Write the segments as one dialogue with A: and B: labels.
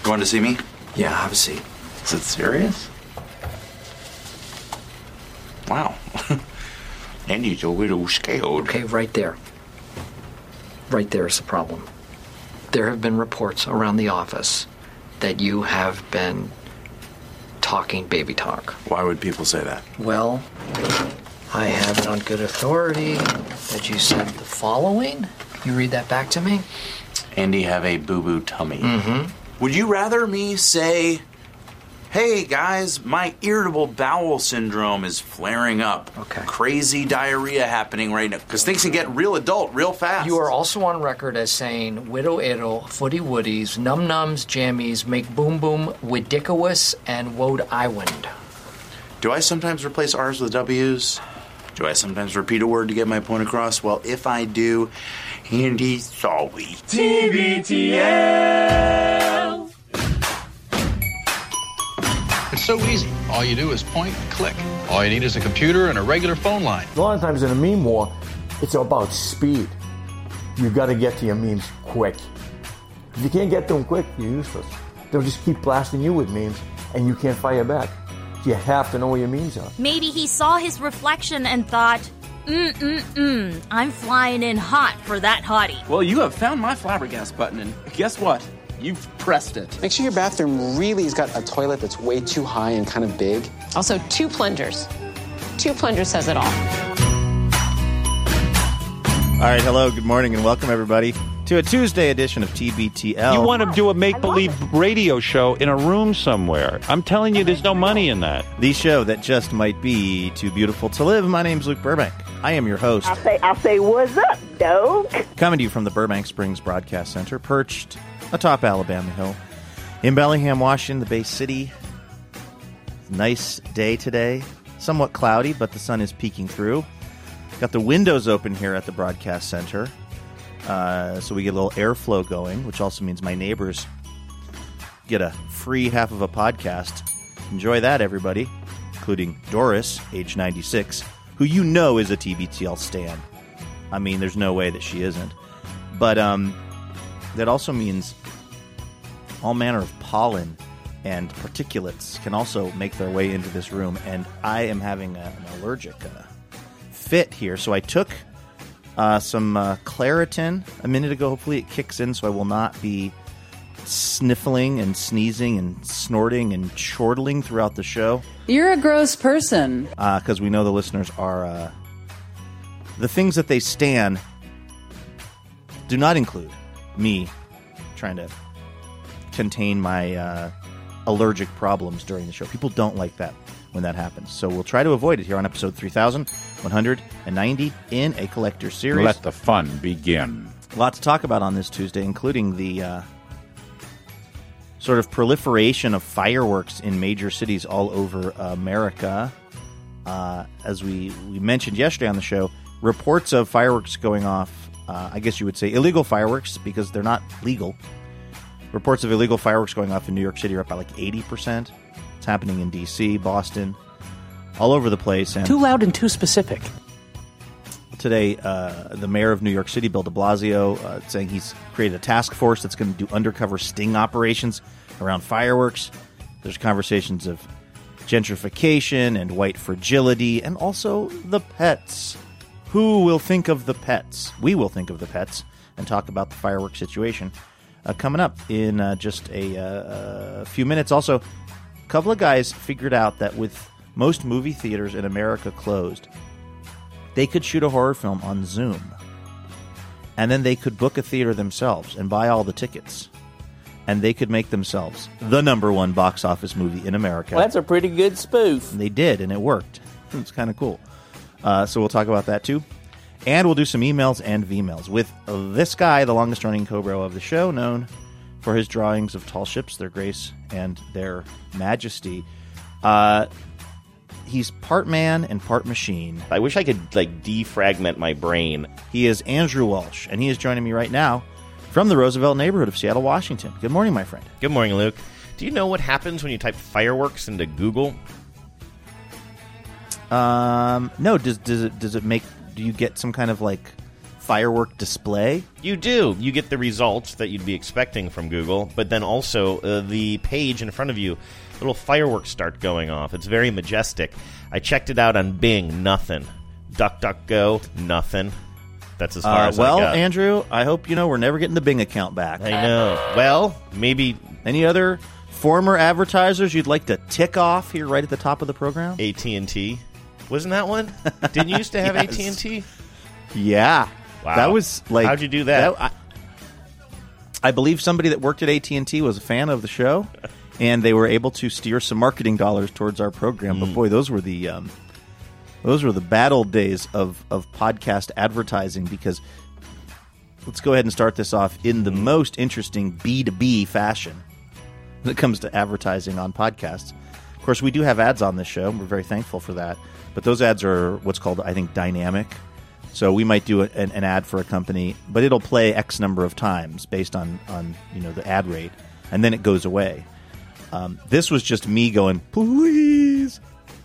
A: Going to see me?
B: Yeah, have a seat.
A: Is it serious? Wow. Andy's a little scared.
B: Okay, right there. Right there is the problem. There have been reports around the office that you have been talking baby talk.
A: Why would people say that?
B: Well, I have it on good authority that you said the following. Can you read that back to me?
A: Andy have a boo-boo tummy.
B: Mm-hmm.
A: Would you rather me say, hey, guys, my irritable bowel syndrome is flaring up.
B: Okay.
A: Crazy diarrhea happening right now. Because things can get real adult real fast.
B: You are also on record as saying widow iddle, footy woodies, num nums, jammies, make boom boom, ridiculous, and woad island.
A: Do I sometimes replace R's with W's? Do I sometimes repeat a word to get my point across? Well, if I do, Andy's sorry.
C: TBTL.
D: It's so easy. All you do is point and click. All you need is a computer and a regular phone line.
E: A lot of times in a meme war, it's about speed. You got to get to your memes quick. If you can't get to them quick, you're useless. They'll just keep blasting you with memes, and you can't fire back. You have to know where your memes are.
F: Maybe he saw his reflection and thought, I'm flying in hot for that hottie.
C: Well, you have found my flabbergast button, and guess what? You've pressed it.
G: Make sure your bathroom really has got a toilet that's way too high and kind of big.
H: Also, 2 plungers. 2 plungers says it all.
I: All right, hello, good morning, and welcome, everybody, to a Tuesday edition of TBTL.
J: You want to do a make-believe radio show in a room somewhere. I'm telling you, there's no money in that.
I: The show that just might be too beautiful to live. My name's Luke Burbank. I am your host.
K: I'll say, what's up, dog?
I: Coming to you from the Burbank Springs Broadcast Center, perched atop Alabama Hill. In Bellingham, Washington, the Bay City. Nice day today. Somewhat cloudy, but the sun is peeking through. Got the windows open here at the Broadcast Center. So we get a little airflow going, which also means my neighbors get a free half of a podcast. Enjoy that, everybody, including Doris, age 96, who you know is a TBTL stan. I mean, there's no way that she isn't. But that also means all manner of pollen and particulates can also make their way into this room, and I am having an allergic fit here. So I took some Claritin a minute ago. Hopefully it kicks in so I will not be sniffling and sneezing and snorting and chortling throughout the show.
H: You're a gross person.
I: Because we know the listeners are... the things that they stan do not include me trying to contain my allergic problems during the show. People don't like that when that happens. So we'll try to avoid it here on episode 3190 in a collector series.
J: Let the fun begin.
I: A lot to talk about on this Tuesday, including the sort of proliferation of fireworks in major cities all over America. As we mentioned yesterday on the show, reports of fireworks going off, I guess you would say illegal fireworks because they're not legal. Reports of illegal fireworks going off in New York City are up by like 80%. It's happening in D.C., Boston, all over the place. And
C: Too loud and too specific.
I: today, the mayor of New York City, Bill de Blasio, saying he's created a task force that's going to do undercover sting operations around fireworks. There's conversations of gentrification and white fragility and also the pets. Who will think of the pets? We will think of the pets and talk about the fireworks situation. Coming up in just a few minutes. Also, a couple of guys figured out that with most movie theaters in America closed, they could shoot a horror film on Zoom. And then they could book a theater themselves and buy all the tickets. And they could make themselves the #1 box office movie in America.
C: Well, that's a pretty good spoof.
I: And they did, and it worked. It's kind of cool. So we'll talk about that, too. And we'll do some emails and V-mails with this guy, the longest-running co-bro of the show, known for his drawings of tall ships, their grace, and their majesty. He's part man and part machine.
L: I wish I could, defragment my brain.
I: He is Andrew Walsh, and he is joining me right now from the Roosevelt neighborhood of Seattle, Washington. Good morning, my friend.
L: Good morning, Luke. Do you know what happens when you type fireworks into Google?
I: No. Does it make... Do you get some kind of, firework display.
L: You do. You get the results that you'd be expecting from Google, but then also the page in front of you, little fireworks start going off. It's very majestic. I checked it out on Bing. Nothing. DuckDuckGo. Nothing. That's as far as I got.
I: Well, Andrew, I hope you know we're never getting the Bing account back.
L: I know. Well, maybe...
I: Any other former advertisers you'd like to tick off here right at the top of the program?
L: AT&T. Wasn't that one? Didn't you used to have
I: Yes.
L: AT&T?
I: Yeah.
L: Wow.
I: That was like...
L: How'd you do that?
I: I believe somebody that worked at AT&T was a fan of the show, and they were able to steer some marketing dollars towards our program. But boy, those were the bad old days of podcast advertising, because let's go ahead and start this off in the most interesting B2B fashion when it comes to advertising on podcasts. Of course, we do have ads on this show. We're very thankful for that. But those ads are what's called, I think, dynamic. So we might do an ad for a company, but it'll play X number of times based on the ad rate, and then it goes away. This was just me going, please,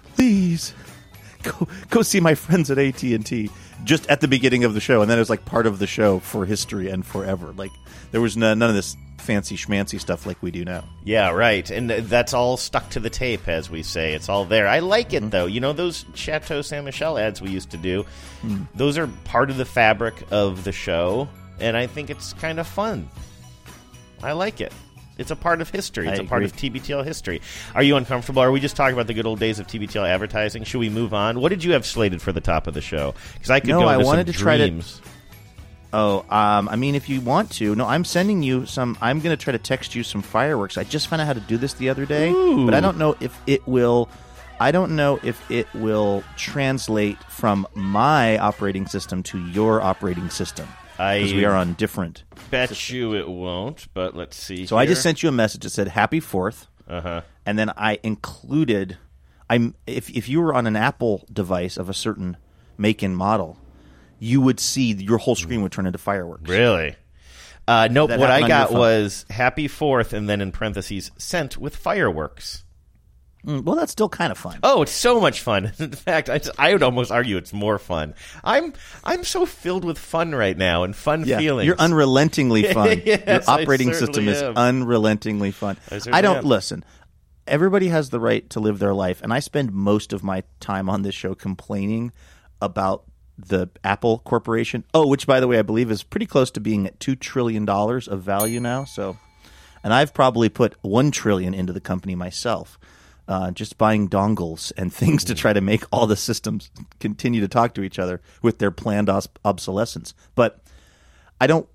I: go see my friends at AT&T, just at the beginning of the show, and then it was like part of the show for history and forever. Like there was none of this fancy schmancy stuff like we do now.
L: Yeah, right. And that's all stuck to the tape, as we say. It's all there. I like it, though. You know, those Chateau Saint Michel ads we used to do, those are part of the fabric of the show, and I think it's kind of fun. I like it. It's a part of history. It's a part of TBTL history. Are you uncomfortable? Are we just talking about the good old days of TBTL advertising? Should we move on? What did you have slated for the top of the show? Because I could go into some dreams.
I: I mean, if you want to. No, I'm sending you some. I'm going to try to text you some fireworks. I just found out how to do this the other day, but I don't know if it will. I don't know if it will translate from my operating system to your operating system, because we are on different.
L: Bet you it won't. But let's see.
I: So
L: here.
I: I just sent you a message that said "Happy 4th," and then I included. If you were on an Apple device of a certain make and model, you would see your whole screen would turn into fireworks.
L: Really? Nope. What I got was Happy 4th, and then in parentheses, sent with fireworks.
I: Well, that's still kind of fun.
L: Oh, it's so much fun. In fact, I would almost argue it's more fun. I'm so filled with fun right now and fun feelings.
I: You're unrelentingly fun.
L: Yes,
I: your operating system is unrelentingly fun. I don't listen. Everybody has the right to live their life, and I spend most of my time on this show complaining about the Apple Corporation. Oh, which, by the way, I believe is pretty close to being at $2 trillion of value now. So, and I've probably put $1 trillion into the company myself, just buying dongles and things to try to make all the systems continue to talk to each other with their planned obsolescence. But I don't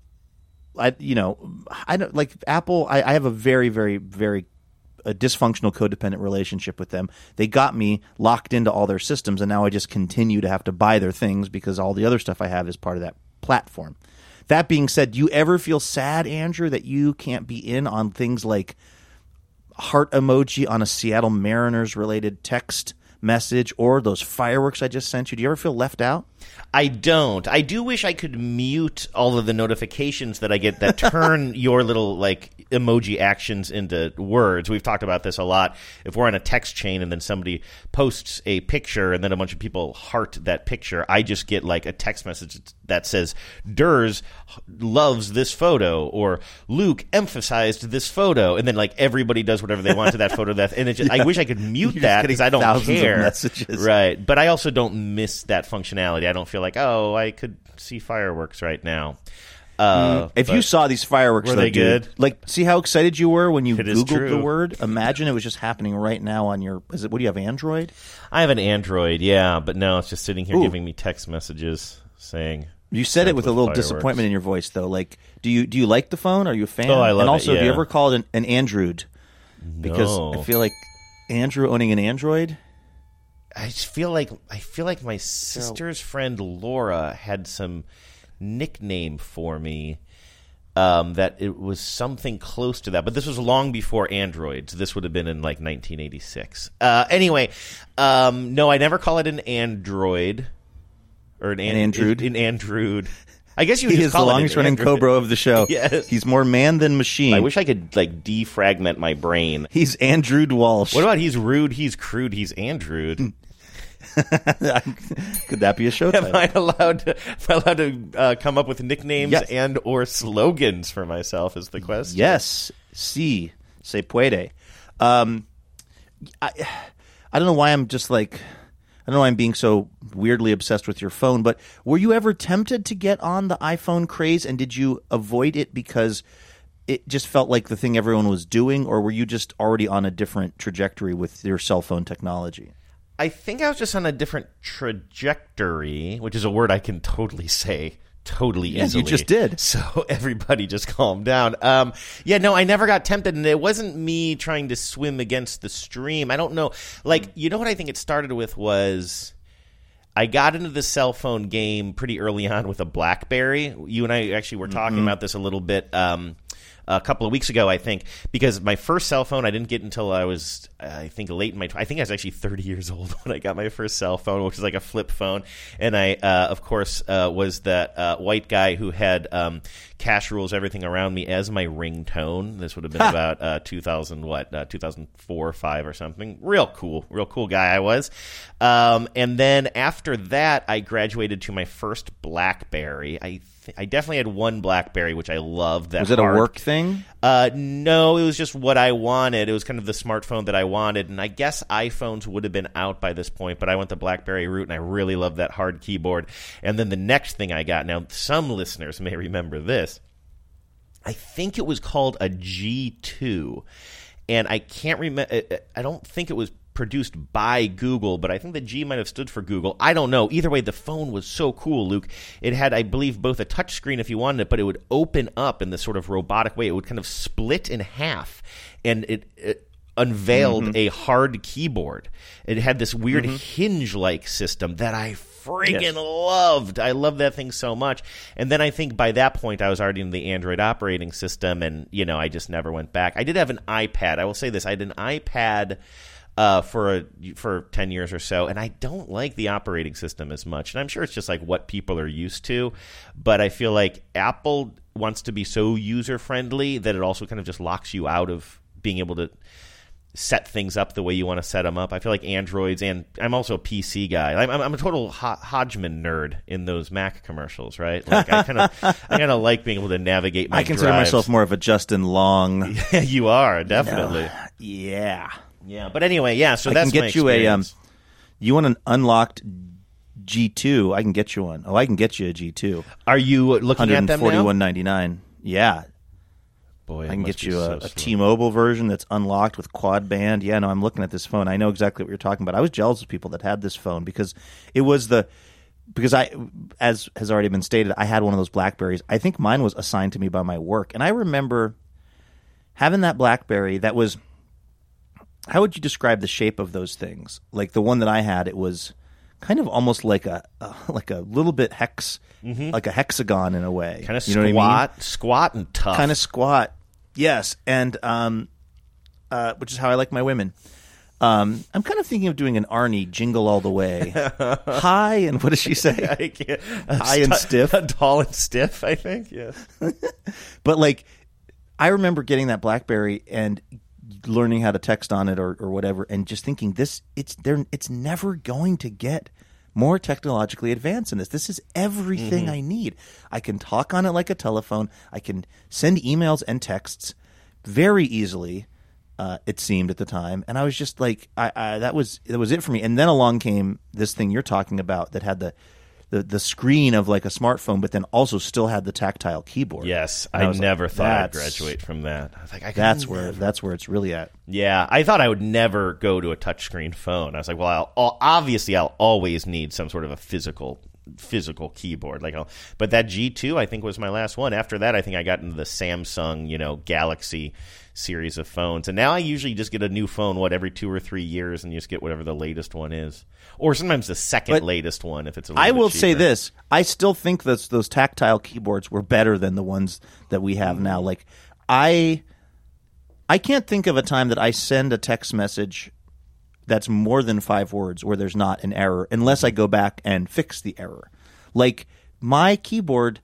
I: like Apple. I have a very, very, very a dysfunctional codependent relationship with them. They got me locked into all their systems, and now I just continue to have to buy their things because all the other stuff I have is part of that platform. That being said, do you ever feel sad, Andrew, that you can't be in on things like heart emoji on a Seattle Mariners related text message or those fireworks I just sent you? Do you ever feel left out?
L: I don't. I do wish I could mute all of the notifications that I get that turn your little emoji actions into words. We've talked about this a lot. If we're on a text chain and then somebody posts a picture and then a bunch of people heart that picture, I just get a text message that says, Durs loves this photo, or Luke emphasized this photo, and then everybody does whatever they want to that photo. And I wish I could mute that because I don't care.
I: Of messages.
L: Right. But I also don't miss that functionality. I don't feel like, I could see fireworks right now.
I: If you saw these fireworks,
L: were they good?
I: See how excited you were when you Googled the word? Imagine it was just happening right now on your. What do you have? Android?
L: I have an Android, yeah, but no, it's just sitting here giving me text messages saying.
I: You said it with a little disappointment in your voice, though. Do you like the phone? Are you a fan?
L: Oh, I love it.
I: And also,
L: yeah.
I: have you ever called an Android? Because I feel like Andrew owning an Android.
L: I just feel like my sister's friend Laura had some nickname for me that it was something close to that, but this was long before Androids. This would have been in 1986. Anyway, no, I never call it an Android or an Android. An Android. I guess you would just call it
I: the longest running Cobra of the show.
L: Yes.
I: He's more man than machine.
L: I wish I could defragment my brain.
I: He's Andrew Walsh.
L: What about he's rude, he's crude, he's Andrewed?
I: Could that be a show title?
L: Am I allowed to come up with nicknames and or slogans for myself is the question.
I: Yes. Sí, se puede. I don't know why I'm just like, I don't know why I'm being so weirdly obsessed with your phone, but were you ever tempted to get on the iPhone craze, and did you avoid it because it just felt like the thing everyone was doing, or were you just already on a different trajectory with your cell phone technology?
L: I think I was just on a different trajectory, which is a word I can totally say totally easily.
I: You just did.
L: So everybody just calm down. No, I never got tempted, and it wasn't me trying to swim against the stream. I don't know. Like, you know what I think it started with was I got into the cell phone game pretty early on with a BlackBerry. You and I actually were talking about this a little bit a couple of weeks ago, I think, because my first cell phone I didn't get until I was, I think, late in my. I think I was actually 30 years old when I got my first cell phone, which was like a flip phone, and I, of course, was that white guy who had Cash Rules Everything Around Me as my ringtone. This would have been about 2004 or 5 or something. Real cool guy I was. And then after that, I graduated to my first BlackBerry. I definitely had one BlackBerry, which I loved.
I: Was it a work thing?
L: No, it was just what I wanted. It was kind of the smartphone that I wanted, and I guess iPhones would have been out by this point, but I went the BlackBerry route, and I really loved that hard keyboard. And then the next thing I got, now some listeners may remember this, I think it was called a G2, and I can't remember. I don't think it was produced by Google, but I think the G might have stood for Google. I don't know. Either way, the phone was so cool, Luke. It had, I believe, both a touchscreen if you wanted it, but it would open up in this sort of robotic way. It would kind of split in half, and it unveiled a hard keyboard. It had this weird hinge-like system that I friggin' loved. I loved that thing so much. And then I think by that point I was already in the Android operating system, and I just never went back. I did have an iPad. I will say this. I had an iPad for 10 years or so, and I don't like the operating system as much. And I'm sure it's just like what people are used to, but I feel like Apple wants to be so user-friendly that it also kind of just locks you out of being able to set things up the way you want to set them up. I feel like Androids, and I'm also a PC guy. I'm a total Hodgman nerd in those Mac commercials, right? Like I kind of like being able to navigate my
I: I consider
L: drives.
I: myself more of a Justin Long.
L: Yeah, you are, definitely.
I: Yeah.
L: Yeah, but anyway, so that's
I: I can
L: my
I: get you
L: experience.
I: you want an unlocked G2? I can get you one. Oh, I can get you a G2.
L: Are you looking at them now?
I: $141.99. Yeah.
L: Boy,
I: I can get you a T-Mobile version that's unlocked with quad band. Yeah, no, I'm looking at this phone. I know exactly what you're talking about. I was jealous of people that had this phone because it was because I, as has already been stated, I had one of those BlackBerries. I think mine was assigned to me by my work, and I remember having that BlackBerry that was. How would you describe the shape of those things? Like the one that I had, it was kind of almost like a little bit like a hexagon in a way.
L: Kind of
I: you know what I mean?
L: Squat and tough.
I: Kind of squat, yes. And which is how I like my women. I'm kind of thinking of doing an Arnie Jingle All the Way. High and what does she say? High and stiff,
L: tall and stiff. I think yes.
I: But like, I remember getting that BlackBerry and learning how to text on it or whatever, and just thinking it's never going to get more technologically advanced than this. This is everything I need. I can talk on it like a telephone. I can send emails and texts very easily. It seemed at the time, and I was just like, that was it for me. And then along came this thing you're talking about that had the screen of like a smartphone, but then also still had the tactile keyboard.
L: Yes, I never thought I'd graduate from that. I was like,
I: that's where it's really at.
L: Yeah, I thought I would never go to a touchscreen phone. I was like, well, I'll always need some sort of a physical keyboard. But that G2 I think was my last one. After that, I think I got into the Samsung, Galaxy series of phones, and now I usually just get a new phone every 2 or 3 years, and you just get whatever the latest one is, or sometimes the second latest one if it's a little
I: I
L: bit
I: will
L: cheaper.
I: say this: I still think that those tactile keyboards were better than the ones that we have now. Like I can't think of a time that I send a text message that's more than 5 words where there's not an error, unless I go back and fix the error. Like my keyboard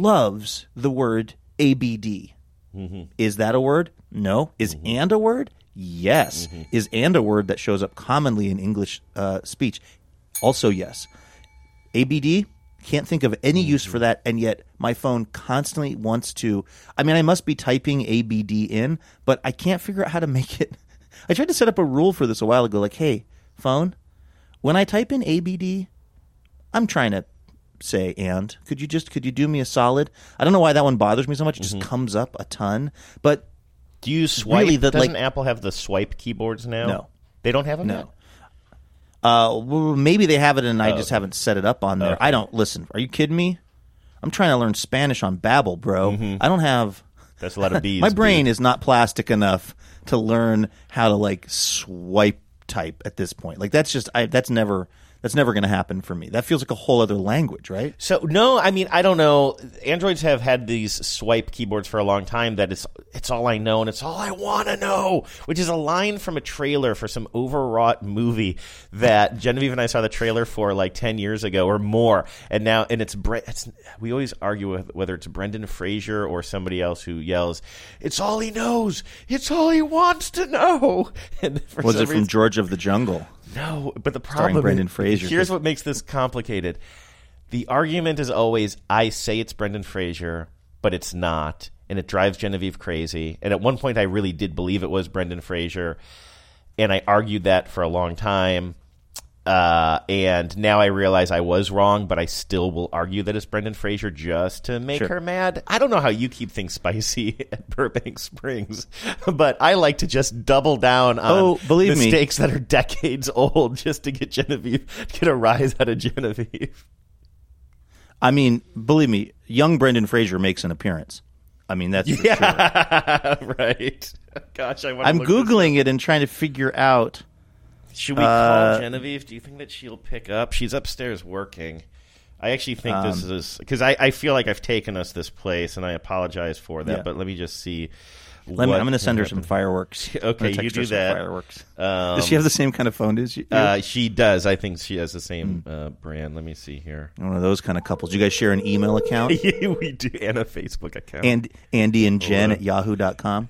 I: loves the word ABD. Is that a word? No. Is and a word? Yes. Is and a word that shows up commonly in English speech? Also yes. ABD? Can't think of any use for that, and yet my phone constantly wants to. I mean, I must be typing ABD in, but I can't figure out how to make it. I tried to set up a rule for this a while ago, like, hey, phone, when I type in ABD, I'm trying to say and. Could you do me a solid? I don't know why that one bothers me so much. It just comes up a ton. But
L: do you swipe?
I: Really,
L: doesn't Apple have the swipe keyboards now?
I: No.
L: They don't have them?
I: No. Well, maybe they have it, and I just haven't set it up on there. I don't listen. Are you kidding me? I'm trying to learn Spanish on Babbel, bro. I don't have.
L: That's a lot of B's.
I: My brain is not plastic enough to learn how to like swipe type at this point. Like that's never going to happen for me. That feels like a whole other language, right?
L: So no, I mean I don't know. Androids have had these swipe keyboards for a long time. That it's all I know and it's all I want to know, which is a line from a trailer for some overwrought movie that Genevieve and I saw the trailer for like 10 years ago or more, and it's we always argue whether it's Brendan Fraser or somebody else who yells, "It's all he knows. It's all he wants to know." And
I: was it from George of the Jungle?
L: No, but the
I: Starring
L: problem
I: Brendan Fraser.
L: Here's what makes this complicated. The argument is always, I say it's Brendan Fraser, but it's not, and it drives Genevieve crazy. And at one point, I really did believe it was Brendan Fraser, and I argued that for a long time. And now I realize I was wrong, but I still will argue that it's Brendan Fraser just to make her mad. I don't know how you keep things spicy at Burbank Springs, but I like to just double down on mistakes that are decades old just to get a rise out of Genevieve.
I: I mean, believe me, young Brendan Fraser makes an appearance. I mean, that's for sure.
L: Right. Gosh,
I: I'm Googling it and trying to figure out.
L: Should we call Genevieve? Do you think that she'll pick up? She's upstairs working. I actually think this is because I feel like I've taken us this place, and I apologize for that. But let me just see.
I: I'm going to send her some fireworks.
L: Okay, you do that.
I: Fireworks. Does she have the same kind of phone as you?
L: She does. I think she has the same brand. Let me see here.
I: One of those kind of couples. Do you guys share an email account?
L: Yeah, we do, and a Facebook account.
I: And Andy and Jen at yahoo.com.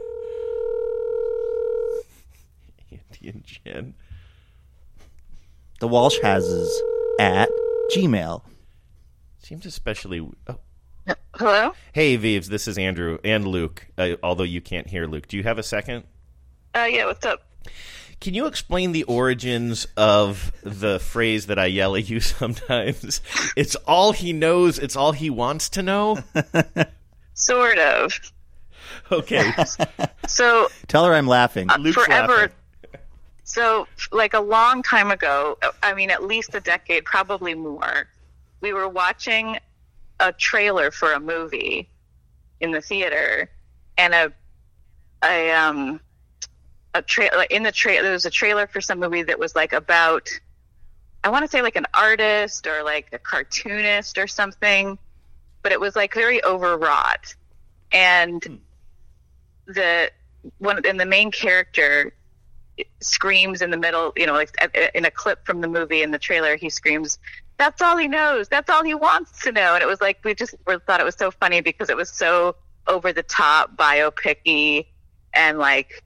L: And Jen.
I: The Walsh Houses at Gmail.
L: Seems especially. Oh.
M: Hello?
L: Hey, Vives, this is Andrew and Luke, although you can't hear Luke. Do you have a second?
M: Yeah, what's up?
L: Can you explain the origins of the phrase that I yell at you sometimes? It's all he knows, it's all he wants to know?
M: Sort of.
L: Okay.
M: So
I: tell her I'm laughing.
L: Luke's
M: forever.
L: Laughing.
M: So, like a long time ago, I mean, at least a decade, probably more, we were watching a trailer for a movie in the theater, and there was a trailer for some movie that was like about, I want to say like an artist or like a cartoonist or something, but it was like very overwrought, and the main character screams in the middle, like in a clip from the movie in the trailer, he screams, "That's all he knows. That's all he wants to know." And it was like, we thought it was so funny because it was so over the top, biopic-y, and like,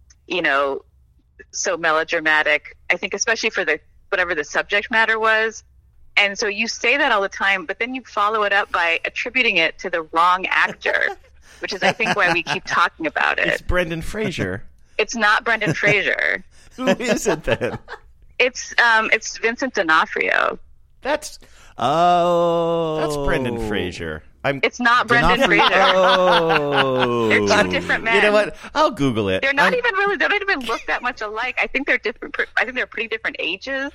M: so melodramatic. I think especially for whatever the subject matter was. And so you say that all the time, but then you follow it up by attributing it to the wrong actor, which is, I think, why we keep talking about it.
L: It's Brendan Fraser.
M: It's not Brendan Fraser.
L: Who is it then?
M: It's Vincent D'Onofrio.
L: That's
I: That's
L: Brendan Fraser.
M: It's not Brendan Fraser.
I: Oh.
M: They're two different men.
L: You know what? I'll Google it.
M: They don't even look that much alike. I think they're different. I think they're pretty different ages.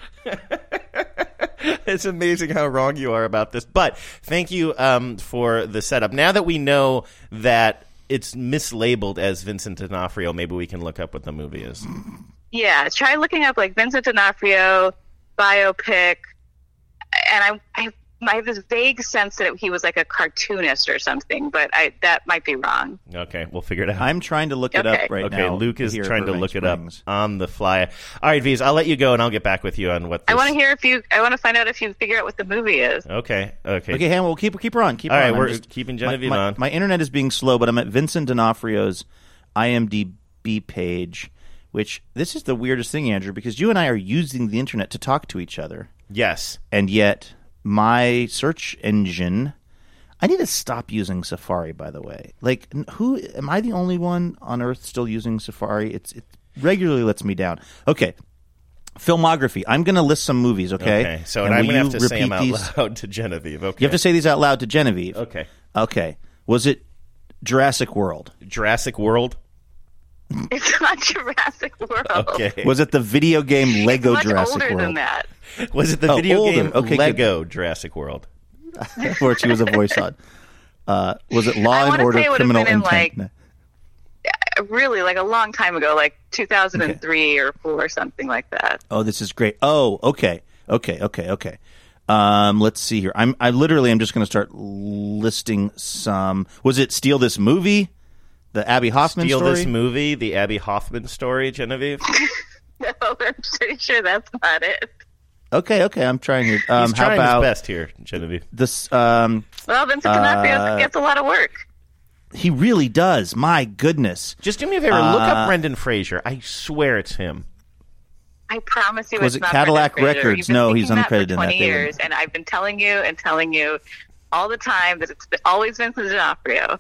L: It's amazing how wrong you are about this. But thank you for the setup. Now that we know that it's mislabeled as Vincent D'Onofrio, maybe we can look up what the movie is.
M: Yeah, try looking up like Vincent D'Onofrio biopic, and I have this vague sense that he was like a cartoonist or something, but that might be wrong.
L: Okay, we'll figure it out.
I: I'm trying to look it up right now.
L: Okay, Luke is trying to look it up on the fly. All right, V's, I'll let you go, and I'll get back with you on what this...
M: I want to find out if you figure out what the movie is.
L: Okay,
I: Han, we'll keep her on.
L: All right, we're keeping Genevieve on.
I: My internet is being slow, but I'm at Vincent D'Onofrio's IMDb page, which this is the weirdest thing, Andrew, because you and I are using the internet to talk to each other.
L: Yes.
I: And yet my search engine, I need to stop using Safari, by the way. Like, who am I the only one on earth still using Safari? It regularly lets me down. Okay. Filmography. I'm going to list some movies, okay?
L: Okay. So and I'm going to have to say them out loud to Genevieve. Okay.
I: You have to say these out loud to Genevieve.
L: Okay.
I: Okay. Was it Jurassic World?
L: Jurassic World?
M: It's not Jurassic World.
L: Okay.
I: Was it the video game Lego
M: it's much
I: Jurassic
M: older
I: World?
M: Than that.
L: Was it the video game
I: okay,
L: Lego Jurassic World?
I: Where she was a voice on. Was it Law and Order Criminal Intent?
M: Really, like a long time ago, like 2003 or 4 or something like that.
I: Oh, this is great. Oh, okay. Let's see here. I'm just going to start listing some. Was it Steal This Movie? The Abby Hoffman story?
L: Steal This Movie, the Abby Hoffman story, Genevieve?
M: No, I'm pretty sure that's not it.
I: Okay, I'm trying here.
L: He's trying his best here, Genevieve.
I: This.
M: Well, Vincent D'Onofrio gets a lot of work.
I: He really does. My goodness.
L: Just do me a favor. Look up Brendan Fraser. I swear it's him.
M: I promise you
I: Was
M: it's
I: it
M: not
I: Cadillac
M: Brendan Fraser.
I: Records? No, he's uncredited in that.
M: 20 years, and I've been telling you all the time that it's always Vincent D'Onofrio.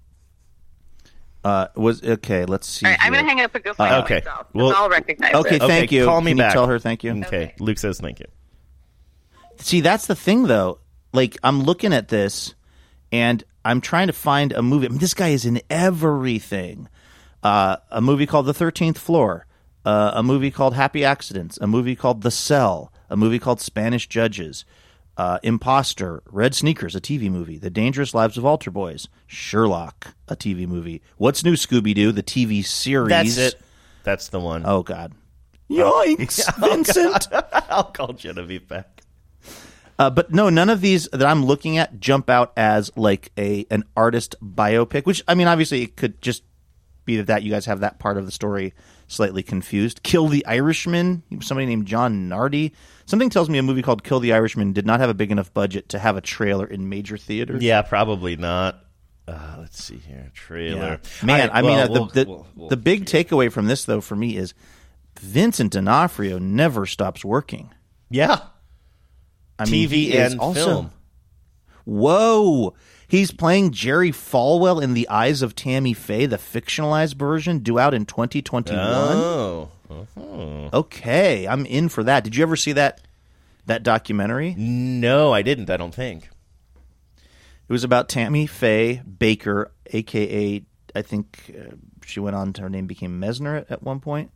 I: Let's see.
M: All right, I'm going to hang up and go find it myself. Well, I'll recognize it.
I: Okay, thank you.
L: Call me
I: Can
L: back.
I: You tell her thank you?
L: Okay. Luke says thank you.
I: See, that's the thing, though. Like, I'm looking at this, and I'm trying to find a movie. I mean, this guy is in everything. A movie called The 13th Floor. A movie called Happy Accidents. A movie called The Cell. A movie called Spanish Judges. Imposter, Red Sneakers, a TV movie, The Dangerous Lives of Altar Boys, Sherlock, a TV movie, What's New Scooby-Doo, the TV series.
L: That's it. That's the one.
I: Oh, God. Yikes, Vincent.
L: I'll call Genevieve back.
I: But no, none of these that I'm looking at jump out as like an artist biopic, which, I mean, obviously it could just be that you guys have that part of the story slightly confused. Kill the Irishman, somebody named John Nardi. Something tells me a movie called Kill the Irishman did not have a big enough budget to have a trailer in major theaters.
L: Yeah, probably not. Let's see here. Trailer.
I: Yeah. Man, the big takeaway from this, though, for me is Vincent D'Onofrio never stops working.
L: Yeah.
I: I mean,
L: TV and film.
I: Whoa. He's playing Jerry Falwell in The Eyes of Tammy Faye, the fictionalized version, due out in 2021.
L: Oh.
I: Okay, I'm in for that. Did you ever see that documentary?
L: No, I didn't, I don't think.
I: It was about Tammy Faye Baker, a.k.a. I think she went on to, her name became Mesner at one point.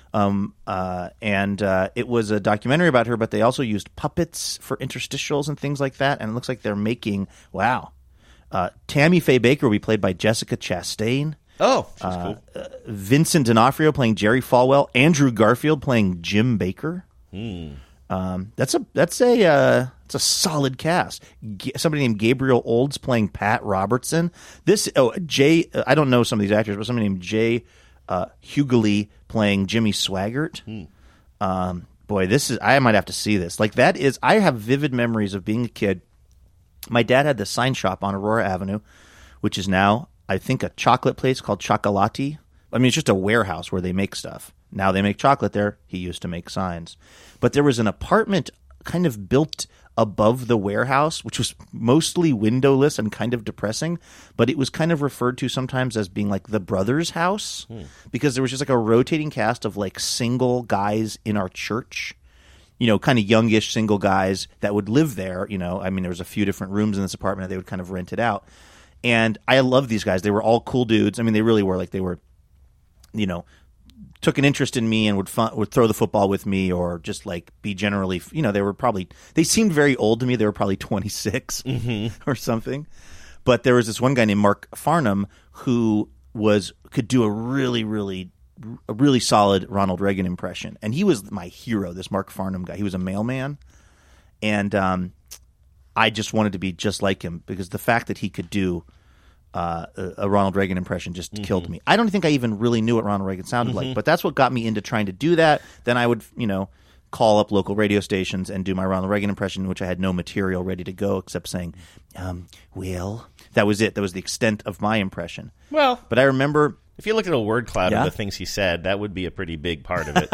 I: It was a documentary about her, but they also used puppets for interstitials and things like that. And it looks like they're making, Tammy Faye Baker will be played by Jessica Chastain.
L: Oh, she's cool.
I: Vincent D'Onofrio playing Jerry Falwell. Andrew Garfield playing Jim Baker. That's a solid cast. Somebody named Gabriel Olds playing Pat Robertson. I don't know some of these actors, but somebody named Jay Hughley playing Jimmy Swaggart. Boy, I might have to see this. I have vivid memories of being a kid. My dad had this sign shop on Aurora Avenue, which is now, I think, a chocolate place called Chocolati. I mean, it's just a warehouse where they make stuff. Now they make chocolate there. He used to make signs. But there was an apartment kind of built above the warehouse, which was mostly windowless and kind of depressing, but it was kind of referred to sometimes as being like the brothers' house because there was just like a rotating cast of like single guys in our church, kind of youngish single guys that would live there. I mean, there was a few different rooms in this apartment that they would kind of rent it out. And I love these guys. They were all cool dudes. I mean, they really were they were, took an interest in me and would throw the football with me or just be generally, they seemed very old to me. They were probably 26 or something. But there was this one guy named Mark Farnham who could do a really solid Ronald Reagan impression. And he was my hero, this Mark Farnham guy. He was a mailman. And I just wanted to be just like him because the fact that he could do a Ronald Reagan impression just killed me. I don't think I even really knew what Ronald Reagan sounded like, but that's what got me into trying to do that. Then I would, call up local radio stations and do my Ronald Reagan impression, in which I had no material ready to go except saying, Will. That was it. That was the extent of my impression.
L: Well.
I: But I remember
L: If you look at a word cloud
I: Yeah?
L: of the things he said, that would be a pretty big part of it.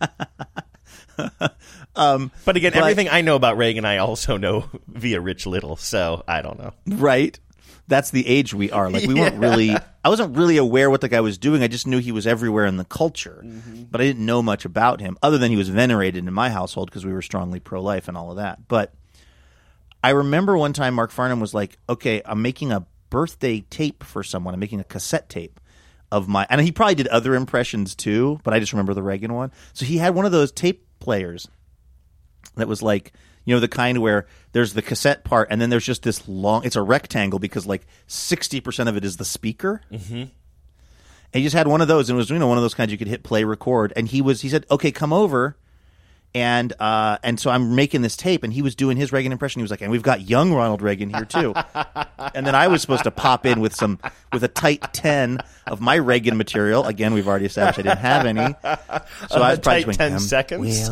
L: But again, everything I know about Reagan, I also know via Rich Little, so I don't know.
I: Right? That's the age we are. Like, we weren't really... I wasn't really aware what the guy was doing. I just knew he was everywhere in the culture. But I didn't know much about him, other than he was venerated in my household because we were strongly pro-life and all of that. But I remember one time Mark Farnham was like, okay, I'm making a birthday tape for someone. I'm making a cassette tape of my... And he probably did other impressions too, but I just remember the Reagan one. So he had one of those tape players that was like... You know, the kind where there's the cassette part, and then there's just this long... It's a rectangle because, like, 60% of it is the speaker. Mm-hmm. And he just had one of those, and it was, one of those kinds you could hit play, record. And he said, okay, come over. And so I'm making this tape, and he was doing his Reagan impression. He was like, and we've got young Ronald Reagan here, too. And then I was supposed to pop in with a tight 10 of my Reagan material. Again, we've already established I didn't have any. So I was probably
L: tight 10 seconds?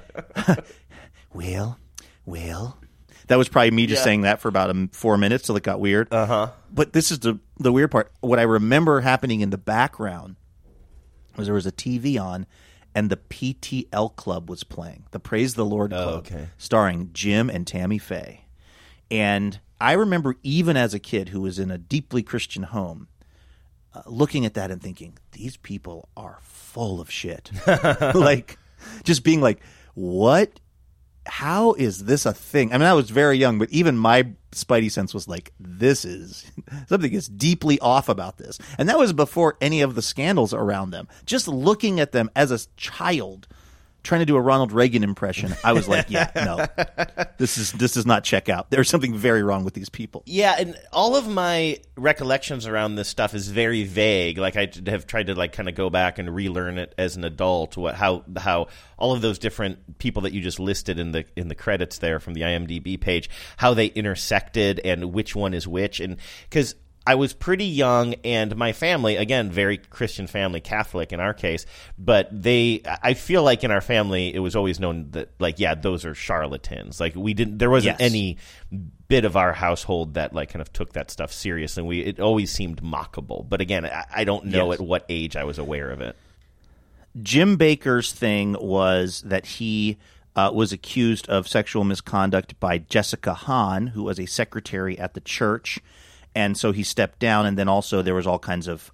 I: Well, that was probably me just saying that for about 4 minutes till it got weird. But this is the weird part. What I remember happening in the background was there was a TV on, and the PTL Club was playing, the Praise the Lord Club, starring Jim and Tammy Faye. And I remember even as a kid who was in a deeply Christian home, looking at that and thinking, these people are full of shit. Like, just being like, what? How is this a thing? I mean, I was very young, but even my spidey sense was like, this is something is deeply off about this. And that was before any of the scandals around them. Just looking at them as a child trying to do a Ronald Reagan impression, I was like, yeah, no, this does not check out. There's something very wrong with these people.
L: Yeah, and all of my recollections around this stuff is very vague. Like, I have tried to kind of go back and relearn it as an adult. How all of those different people that you just listed in the credits there from the IMDb page, how they intersected and which one is which, and because I was pretty young, and my family, again, very Christian family, Catholic in our case, but I feel like in our family, it was always known that, like, yeah, those are charlatans. Like, there wasn't any bit of our household that, like, kind of took that stuff serious, and it always seemed mockable. But again, I don't know at what age I was aware of it.
I: Jim Bakker's thing was that he was accused of sexual misconduct by Jessica Hahn, who was a secretary at the church. And so he stepped down, and then also there was all kinds of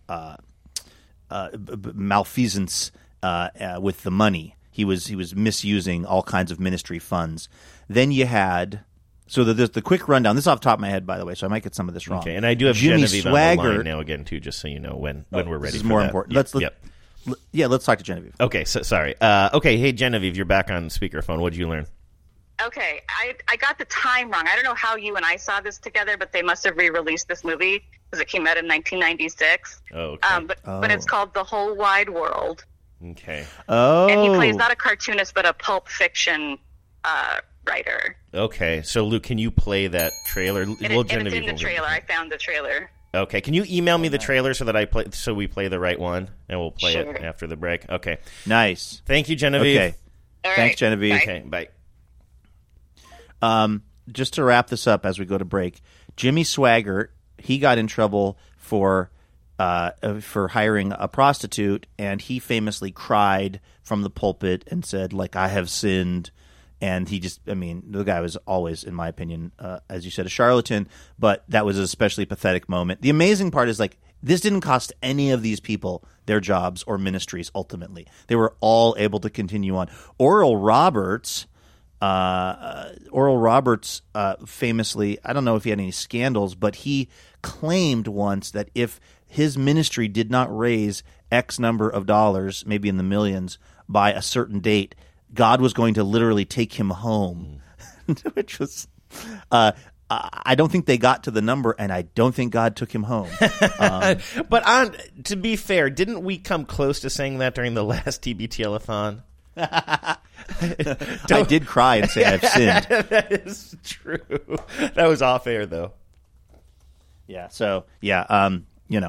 I: malfeasance with the money. He was misusing all kinds of ministry funds. Then you had the quick rundown. This is off the top of my head, by the way, so I might get some of this wrong.
L: Okay, and I do have
I: Jimmy
L: Genevieve
I: Swaggart,
L: on the line now again too, just so you know when we're ready.
I: This is
L: for
I: more
L: that.
I: important. Let's talk to Genevieve.
L: Okay, so sorry. Okay, hey Genevieve, you're back on speakerphone. What did you learn?
M: Okay, I got the time wrong. I don't know how you and I saw this together, but they must have re-released this movie because it came out in 1996.
L: Oh, okay.
M: But it's called The Whole Wide World.
L: Okay.
I: Oh.
M: And he plays not a cartoonist, but a pulp fiction writer.
L: Okay, so Luke, can you play that trailer?
M: And it's in the trailer. I found the trailer.
L: Okay, can you email me the trailer so we play the right one, and we'll play it after the break? Okay.
I: Nice.
L: Thank you, Genevieve.
I: Okay.
M: All
I: Thanks,
M: right.
I: Genevieve.
M: Bye.
L: Okay, bye.
I: Just to wrap this up as we go to break, Jimmy Swaggart, he got in trouble for hiring a prostitute, and he famously cried from the pulpit and said, like, I have sinned. And the guy was always, in my opinion, as you said, a charlatan, but that was an especially pathetic moment. The amazing part is, like, this didn't cost any of these people their jobs or ministries ultimately. They were all able to continue on. Oral Roberts famously, I don't know if he had any scandals, but he claimed once that if his ministry did not raise X number of dollars, maybe in the millions, by a certain date, God was going to literally take him home, which was I don't think they got to the number, and I don't think God took him home.
L: But to be fair, didn't we come close to saying that during the last TBTL-a-thon?
I: I did cry and say I've sinned.
L: That is true. That was off air, though.
I: Yeah. So the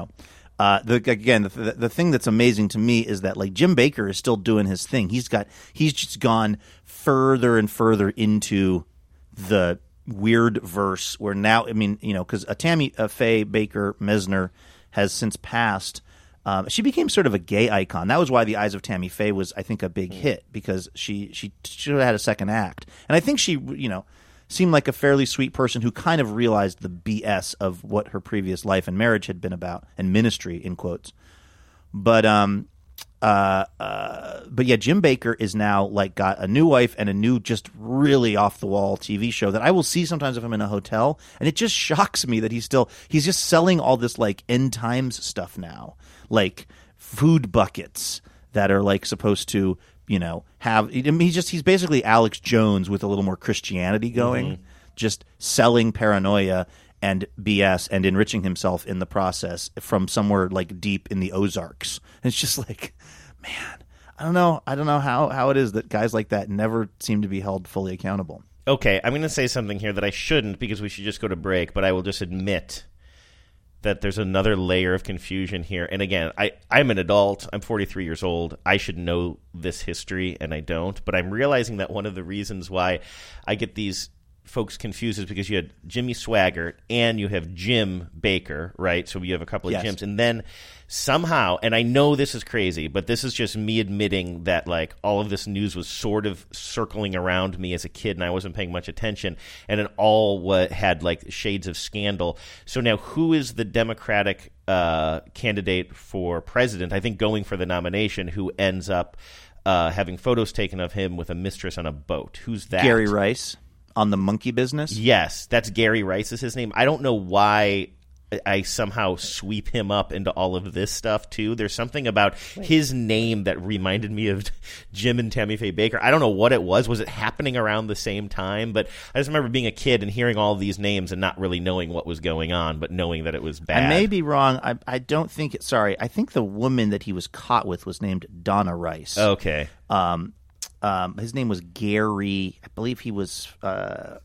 I: thing that's amazing to me is that, like, Jim Bakker is still doing his thing. He's just gone further and further into the weird verse where now, because Tammy Faye Bakker Mesner has since passed. She became sort of a gay icon. That was why The Eyes of Tammy Faye was, I think, a big hit, because she should have had a second act. And I think she, seemed like a fairly sweet person who kind of realized the BS of what her previous life and marriage had been about, and ministry, in quotes. But yeah, Jim Bakker is now like got a new wife and a new, just really off the wall TV show that I will see sometimes if I'm in a hotel, and it just shocks me that he's just selling all this like end times stuff now, like food buckets that are like supposed to, have. I mean, he's basically Alex Jones with a little more Christianity going, just selling paranoia and BS and enriching himself in the process from somewhere like deep in the Ozarks. And it's just like, man, I don't know how it is that guys like that never seem to be held fully accountable.
L: Okay, I'm going to say something here that I shouldn't, because we should just go to break, but I will just admit that there's another layer of confusion here. And again, I'm an adult. I'm 43 years old. I should know this history, and I don't. But I'm realizing that one of the reasons why I get these folks confused is because you had Jimmy Swaggart and you have Jim Bakker, right? So you have a couple of Jims. And then somehow, and I know this is crazy, but this is just me admitting that like all of this news was sort of circling around me as a kid and I wasn't paying much attention, and it all had like shades of scandal. So now who is the Democratic candidate for president, I think going for the nomination, who ends up having photos taken of him with a mistress on a boat? Who's that?
I: Gary Rice. On the monkey business?
L: Yes, that's Gary Rice is his name. I don't know why I somehow sweep him up into all of this stuff, too. There's something about his name that reminded me of Jim and Tammy Faye Bakker. I don't know what it was. Was it happening around the same time? But I just remember being a kid and hearing all of these names and not really knowing what was going on, but knowing that it was bad.
I: I may be wrong. I don't think – sorry. I think the woman that he was caught with was named Donna Rice.
L: Okay.
I: His name was Gary. I believe he was. Out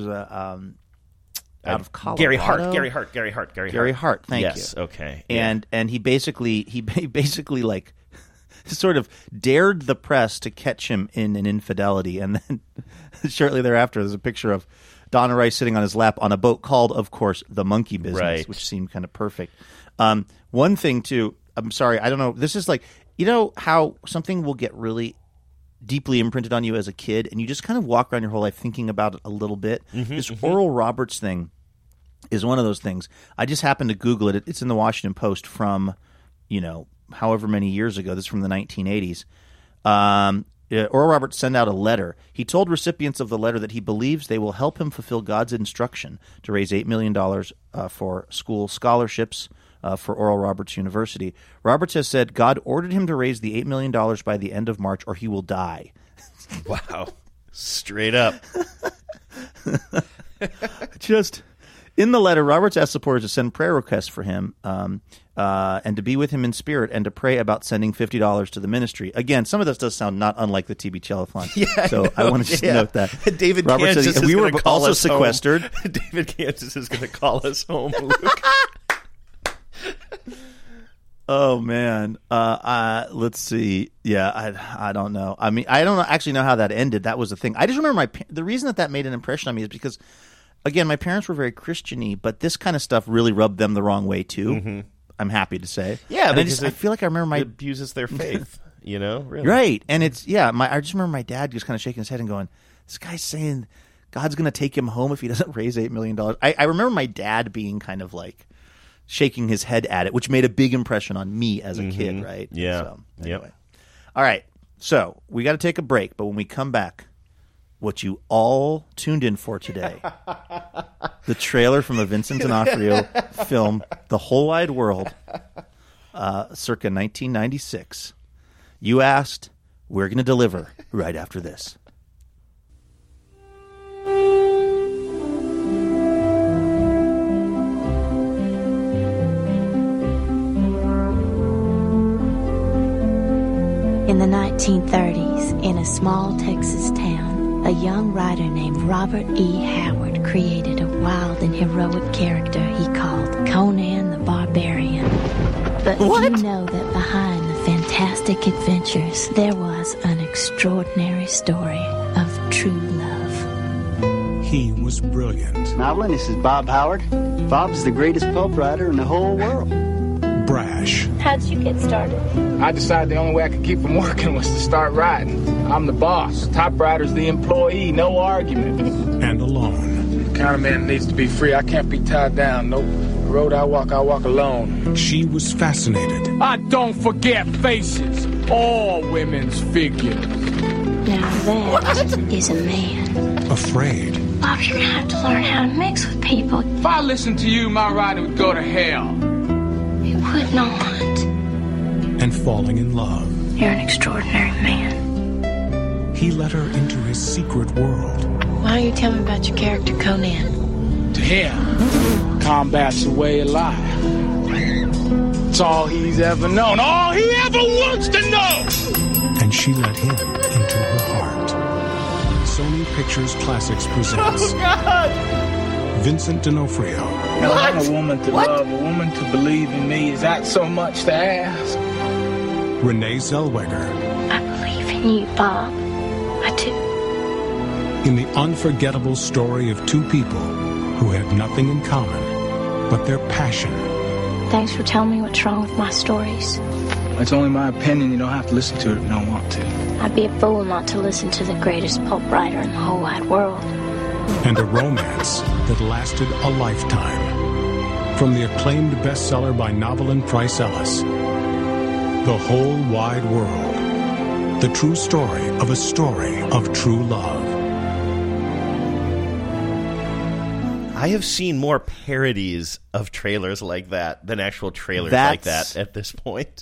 I: of Colorado.
L: Gary Hart.
I: Thank you.
L: Yes. Okay.
I: And he basically like sort of dared the press to catch him in an infidelity, and then shortly thereafter, there's a picture of Donna Rice sitting on his lap on a boat called, of course, The Monkey Business,
L: right,
I: which seemed kind of perfect. One thing too. I'm sorry. I don't know. This is like, how something will get really deeply imprinted on you as a kid, and you just kind of walk around your whole life thinking about it a little bit. This Oral Roberts thing is one of those things. I just happened to Google it. It's in the Washington Post from, however many years ago. This is from the 1980s. Oral Roberts sent out a letter. He told recipients of the letter that he believes they will help him fulfill God's instruction to raise $8 million for school scholarships for Oral Roberts University. Roberts has said God ordered him to raise the $8 million by the end of March or he will die.
L: Wow. Straight up.
I: Just in the letter, Roberts asked supporters to send prayer requests for him and to be with him in spirit and to pray about sending $50 to the ministry. Again, some of this does sound not unlike the TB Telethon.
L: Yeah,
I: so I want to just note that.
L: David
I: Roberts
L: Kansas
I: said,
L: we
I: were
L: call
I: also
L: us
I: sequestered.
L: Home. David Kansas is going to call us home, Luke.
I: Oh man, let's see. Yeah, I don't know. I mean, I don't actually know how that ended. That was the thing. I just remember the reason that made an impression on me is because, again, my parents were very Christian-y, but this kind of stuff really rubbed them the wrong way too. I'm happy to say.
L: Yeah,
I: and
L: because
I: I feel like I remember
L: it abuses their faith. Really.
I: Right, and it's I just remember my dad just kind of shaking his head and going, "This guy's saying God's going to take him home if he doesn't raise $8 million." I remember my dad being kind of like shaking his head at it, which made a big impression on me as a kid, right?
L: Yeah.
I: So, anyway. All right. So we got to take a break, but when we come back, what you all tuned in for today, the trailer from a Vincent D'Onofrio film, The Whole Wide World, circa 1996. You asked, we're going to deliver right after this.
N: In the 1930s, in a small Texas town, a young writer named Robert E. Howard created a wild and heroic character he called Conan the Barbarian. But few know that behind the fantastic adventures, there was an extraordinary story of true love.
O: He was brilliant.
P: Novelin, this is Bob Howard. Bob's the greatest pulp writer in the whole world.
O: trash.
N: How'd you get started?
P: I decided the only way I could keep from working was to start riding. I'm the boss. Top rider's the employee. No argument.
O: And alone.
P: The kind of man needs to be free. I can't be tied down. Nope. The road I walk alone.
O: She was fascinated.
P: I don't forget faces. All women's figures.
N: Now that is a man.
O: Afraid.
N: Bob, you're gonna have to learn how to mix with people.
P: If I listened to you, my ride would go to hell.
N: It would not.
O: And falling in love.
N: You're an extraordinary man.
O: He let her into his secret world.
N: Why don't you tell me about your character, Conan?
P: To him, combat's a way of life. It's all he's ever known. All he ever wants to know!
O: And she let him into her heart. Sony Pictures Classics presents
P: Oh, God!
O: Vincent D'Onofrio.
P: I want a woman to love, a woman to believe in me. Is that so much to ask?
O: Renee Zellweger.
N: I believe in you, Bob. I do.
O: In the unforgettable story of two people who have nothing in common but their passion.
N: Thanks for telling me what's wrong with my stories.
P: It's only my opinion. You don't have to listen to it if you don't want to.
N: I'd be a fool not to listen to the greatest pulp writer in the whole wide world.
O: And a romance that lasted a lifetime. From the acclaimed bestseller by Novelyn Price Ellis, The Whole Wide World. The true story of a story of true love.
L: I have seen more parodies of trailers like that than actual trailers like that at this point.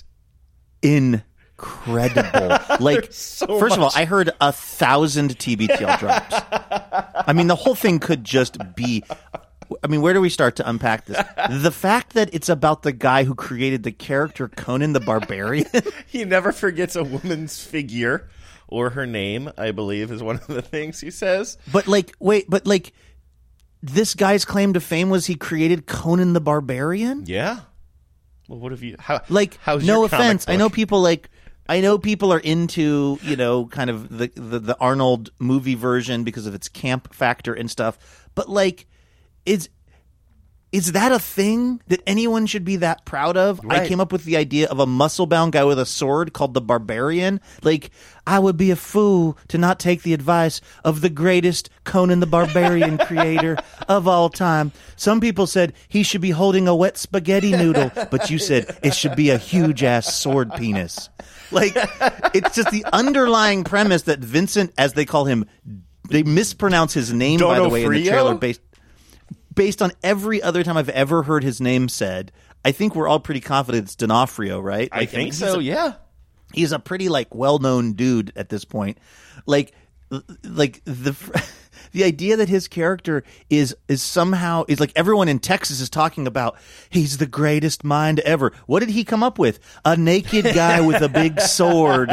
I: Incredible. Like,
L: so
I: first of all,
L: much.
I: I heard 1,000 TBTL drops. I mean, the whole thing could just be... I mean, where do we start to unpack this? The fact that it's about the guy who created the character Conan the Barbarian.
L: He never forgets a woman's figure or her name, I believe, is one of the things he says.
I: But, like, wait, but, like, this guy's claim to fame was he created Conan the Barbarian?
L: Yeah. Well, what have you... how's
I: no
L: your comic
I: offense.
L: book?
I: I know people are into, you know, kind of the Arnold movie version because of its camp factor and stuff. But, like, is that a thing that anyone should be that proud of?
L: Right.
I: I came up with the idea of a muscle-bound guy with a sword called the Barbarian. Like, I would be a fool to not take the advice of the greatest Conan the Barbarian creator of all time. Some people said he should be holding a wet spaghetti noodle, but you said it should be a huge-ass sword penis. Like, it's just the underlying premise that Vincent, as they call him, they mispronounce his name, by the way, in the trailer based on every other time I've ever heard his name said. I think we're all pretty confident it's D'Onofrio, right?
L: I think so, yeah.
I: He's a pretty, like, well-known dude at this point. Like the idea that his character is somehow is like everyone in Texas is talking about. He's the greatest mind ever. What did he come up with? A naked guy with a big sword.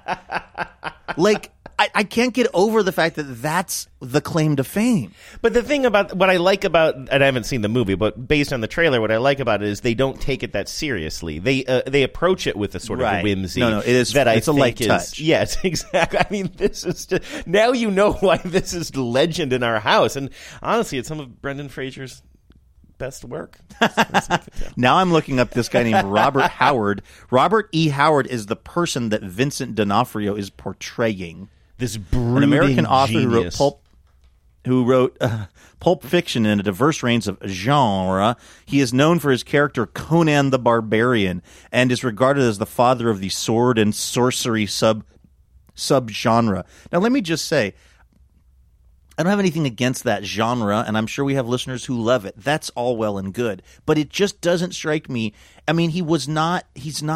I: Like, I can't get over the fact that that's the claim to fame.
L: But the thing about what I like about, and I haven't seen the movie, but based on the trailer, what I like about it is they don't take it that seriously. They approach it with a sort of whimsy.
I: No, it is.
L: That
I: it's
L: I
I: a
L: think
I: light
L: is,
I: touch.
L: Yes, exactly. I mean, this is just, now you know why this is legend in our house. And honestly, it's some of Brendan Fraser's best work.
I: Now I'm looking up this guy named Robert Howard. Robert E. Howard is the person that Vincent D'Onofrio is portraying.
L: This brooding
I: an American author
L: genius.
I: who wrote Pulp Fiction in a diverse range of genre. He is known for his character Conan the Barbarian and is regarded as the father of the sword and sorcery subgenre. Now, let me just say, I don't have anything against that genre, and I'm sure we have listeners who love it. That's all well and good, but it just doesn't strike me. I mean, he's not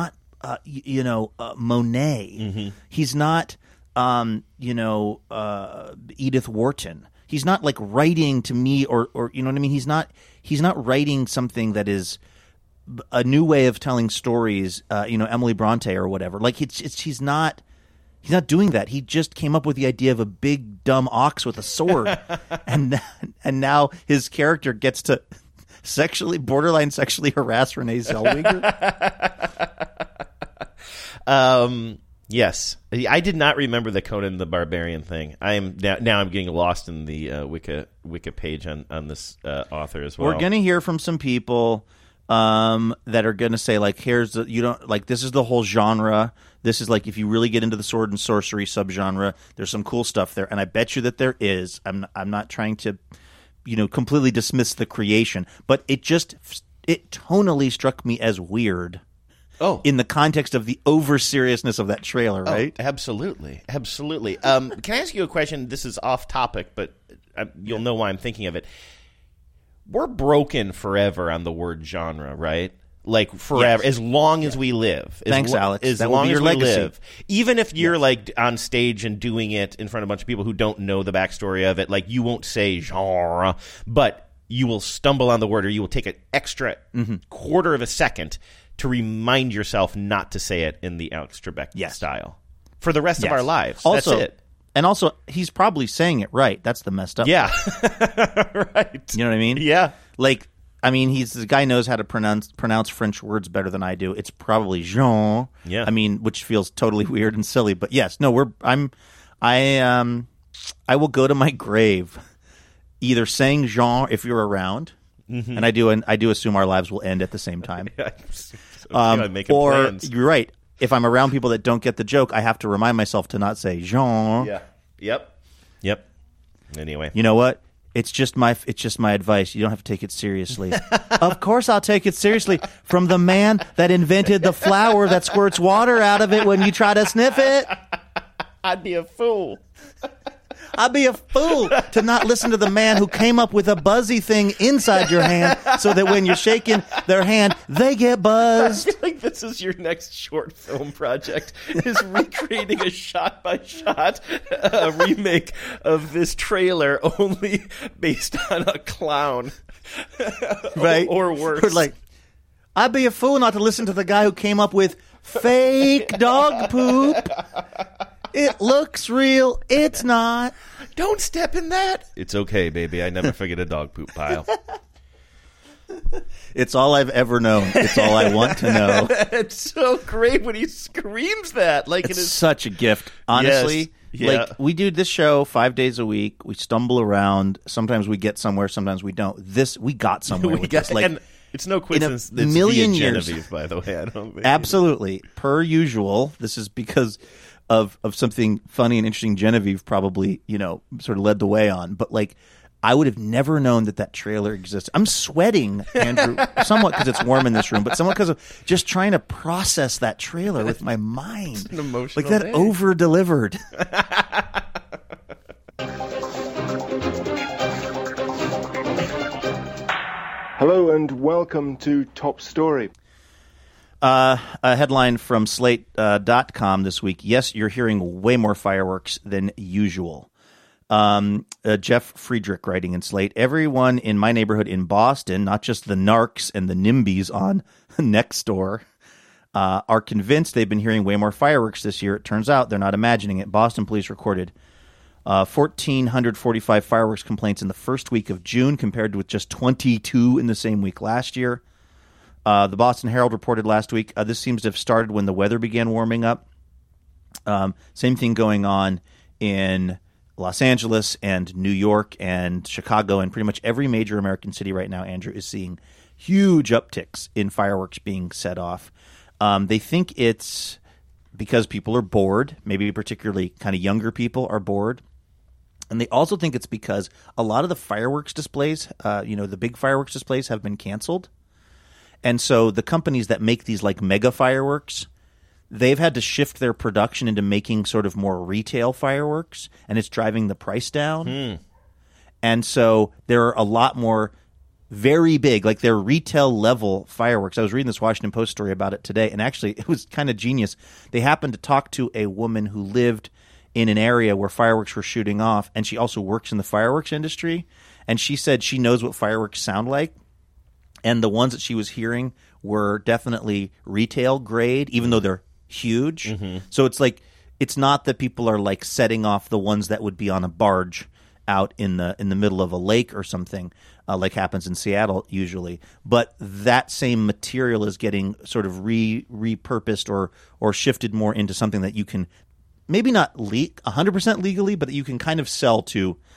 I: Monet.
L: Mm-hmm.
I: He's not Edith Wharton. He's not like writing to me or you know what I mean? He's not writing something that is a new way of telling stories, Emily Bronte or whatever. Like he's not doing that. He just came up with the idea of a big dumb ox with a sword. and now his character gets to borderline sexually harass Renee Zellweger.
L: Yes, I did not remember the Conan the Barbarian thing. I'm getting lost in the Wiki page on this author as well.
I: We're going to hear from some people. that are going to say like, here's the, you don't like, this is the whole genre. This is like, if you really get into the sword and sorcery subgenre, there's some cool stuff there. And I bet you that there is. I'm not trying to, completely dismiss the creation, but it tonally struck me as weird.
L: Oh,
I: in the context of the over seriousness of that trailer, right?
L: Oh, absolutely. Can I ask you a question? This is off topic, but you'll know why I'm thinking of it. We're broken forever on the word genre, right? Like forever,
I: yes.
L: As long as we live.
I: Thanks, Alex.
L: As
I: that
L: long
I: will be your
L: as we
I: legacy.
L: live. Even if you're like on stage and doing it in front of a bunch of people who don't know the backstory of it, like you won't say genre, but you will stumble on the word, or you will take an extra quarter of a second to remind yourself not to say it in the Alex Trebek style for the rest of our lives.
I: Also,
L: that's it.
I: And also, he's probably saying it right. That's the messed up.
L: Yeah. Right.
I: You know what I mean?
L: Yeah.
I: Like, I mean, the guy knows how to pronounce French words better than I do. It's probably Jean.
L: Yeah.
I: I mean, which feels totally weird and silly. But yes, no, I will go to my grave either saying Jean if you're around, and I do assume our lives will end at the same time. Or
L: plans.
I: You're right. If I'm around people that don't get the joke, I have to remind myself to not say Jean.
L: Yeah. Yep. Anyway,
I: you know what? It's just my advice. You don't have to take it seriously. Of course I'll take it seriously from the man that invented the flower that squirts water out of it when you try to sniff it.
L: I'd be a fool.
I: I'd be a fool to not listen to the man who came up with a buzzy thing inside your hand so that when you're shaking their hand, they get buzzed.
L: I feel like this is your next short film project, is recreating a shot-by-shot remake of this trailer, only based on a clown.
I: Right?
L: Or worse.
I: Or like, I'd be a fool not to listen to the guy who came up with fake dog poop. It looks real. It's not.
L: Don't step in that. It's okay, baby. I never forget a dog poop pile.
I: It's all I've ever known. It's all I want to know.
L: It's so great when he screams that. Like
I: it's such a gift. Honestly,
L: yes. Yeah.
I: Like we do this show 5 days a week. We stumble around. Sometimes we get somewhere. Sometimes we don't. We got somewhere with this. Like,
L: and it's no coincidence.
I: In a million years,
L: Genevieve, by the way. I don't think
I: absolutely per usual. This is because of something funny and interesting Genevieve probably, sort of led the way on. But like, I would have never known that trailer existed. I'm sweating, Andrew, somewhat because it's warm in this room, but somewhat because of just trying to process that trailer with my mind.
L: It's an emotional
I: like that
L: day.
I: over-delivered.
Q: Hello and welcome to Top Story.
I: A headline from Slate.com this week. Yes, you're hearing way more fireworks than usual. Jeff Friedrich writing in Slate, everyone in my neighborhood in Boston, not just the narcs and the NIMBYs on Nextdoor, are convinced they've been hearing way more fireworks this year. It turns out they're not imagining it. Boston police recorded 1,445 fireworks complaints in the first week of June compared with just 22 in the same week last year. The Boston Herald reported last week, this seems to have started when the weather began warming up. Same thing going on in Los Angeles and New York and Chicago and pretty much every major American city right now, Andrew, is seeing huge upticks in fireworks being set off. They think it's because people are bored, maybe particularly kind of younger people are bored. And they also think it's because a lot of the fireworks displays, the big fireworks displays have been canceled. And so the companies that make these like mega fireworks, they've had to shift their production into making sort of more retail fireworks, and it's driving the price down. And so there are a lot more very big, like they're retail level fireworks. I was reading this Washington Post story about it today, and actually it was kind of genius. They happened to talk to a woman who lived in an area where fireworks were shooting off, and she also works in the fireworks industry. And she said she knows what fireworks sound like. And the ones that she was hearing were definitely retail grade, even though they're huge. Mm-hmm. So it's like, it's not that people are like setting off the ones that would be on a barge out in the middle of a lake or something, like happens in Seattle usually. But that same material is getting sort of repurposed or shifted more into something that you can maybe not 100% legally, but that you can kind of sell to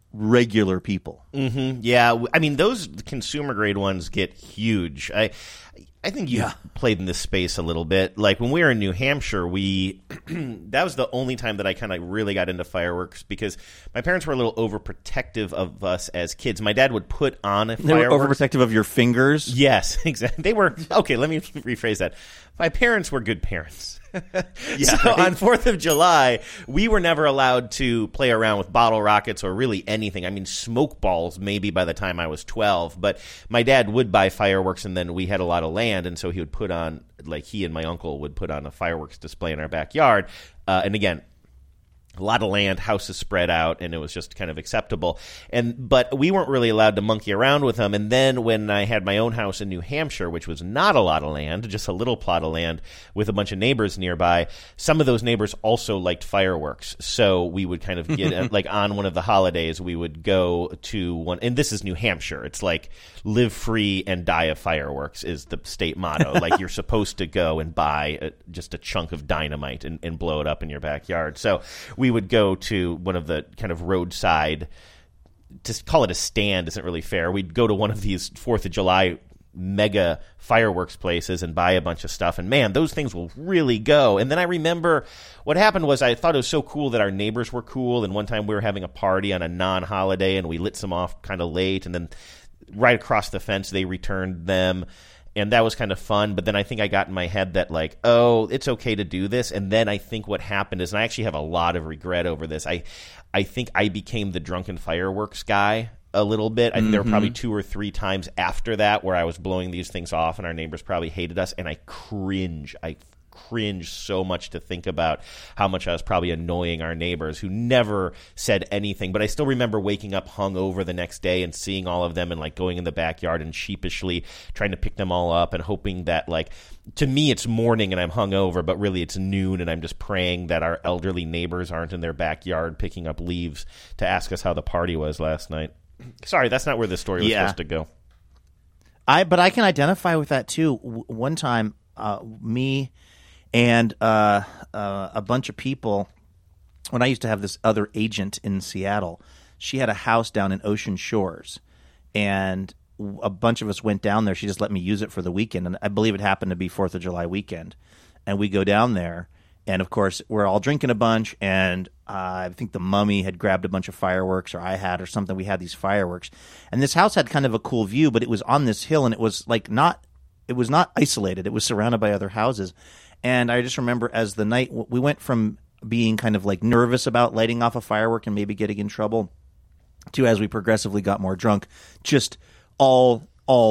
I: regular people.
L: Mm-hmm. Yeah, I mean, those consumer grade ones get huge. I think you played in this space a little bit. Like when we were in New Hampshire, that was the only time that I kind of really got into fireworks because my parents were a little overprotective of us as kids. My dad would put on a fireworks.
I: They were overprotective of your fingers?
L: Yes, exactly. They were, okay, let me rephrase that. My parents were good parents. So on 4th of July, we were never allowed to play around with bottle rockets or really anything. I mean, smoke balls maybe by the time I was 12. But my dad would buy fireworks, and then we had a lot of land, and so he would put on, like he and my uncle would put on a fireworks display in our backyard. And again, a lot of land, houses spread out, and it was just kind of acceptable. But we weren't really allowed to monkey around with them. And then when I had my own house in New Hampshire, which was not a lot of land, just a little plot of land with a bunch of neighbors nearby, some of those neighbors also liked fireworks. So we would kind of get, like on one of the holidays, we would go to one, and this is New Hampshire. It's like live free and die of fireworks is the state motto. Like you're supposed to go and buy just a chunk of dynamite and blow it up in your backyard. So we would go to one of the kind of roadside, to call it a stand isn't really fair. We'd go to one of these 4th of July mega fireworks places and buy a bunch of stuff. And man, those things will really go. And then I remember what happened was I thought it was so cool that our neighbors were cool. And one time we were having a party on a non-holiday and we lit some off kind of late. And then right across the fence, they returned them. And that was kind of fun, but then I think I got in my head that like, oh, it's okay to do this. And then I think what happened is, and I actually have a lot of regret over this, I think I became the drunken fireworks guy a little bit. I think there were probably 2 or 3 times after that where I was blowing these things off and our neighbors probably hated us, and I cringe so much to think about how much I was probably annoying our neighbors who never said anything. But I still remember waking up hungover the next day and seeing all of them and like going in the backyard and sheepishly trying to pick them all up and hoping that, like, to me it's morning and I'm hungover, but really it's noon and I'm just praying that our elderly neighbors aren't in their backyard picking up leaves to ask us how the party was last night. Sorry, that's not where the story was supposed to go.
I: But I can identify with that too. One time, me and a bunch of people, when I used to have this other agent in Seattle, she had a house down in Ocean Shores, and a bunch of us went down there. She just let me use it for the weekend, and I believe it happened to be 4th of July weekend. And we go down there, and of course, we're all drinking a bunch, and I think the mummy had grabbed a bunch of fireworks, or I had, or something. We had these fireworks. And this house had kind of a cool view, but it was on this hill, and it was like it was not isolated. It was surrounded by other houses. And I just remember as the night, we went from being kind of like nervous about lighting off a firework and maybe getting in trouble to, as we progressively got more drunk, just all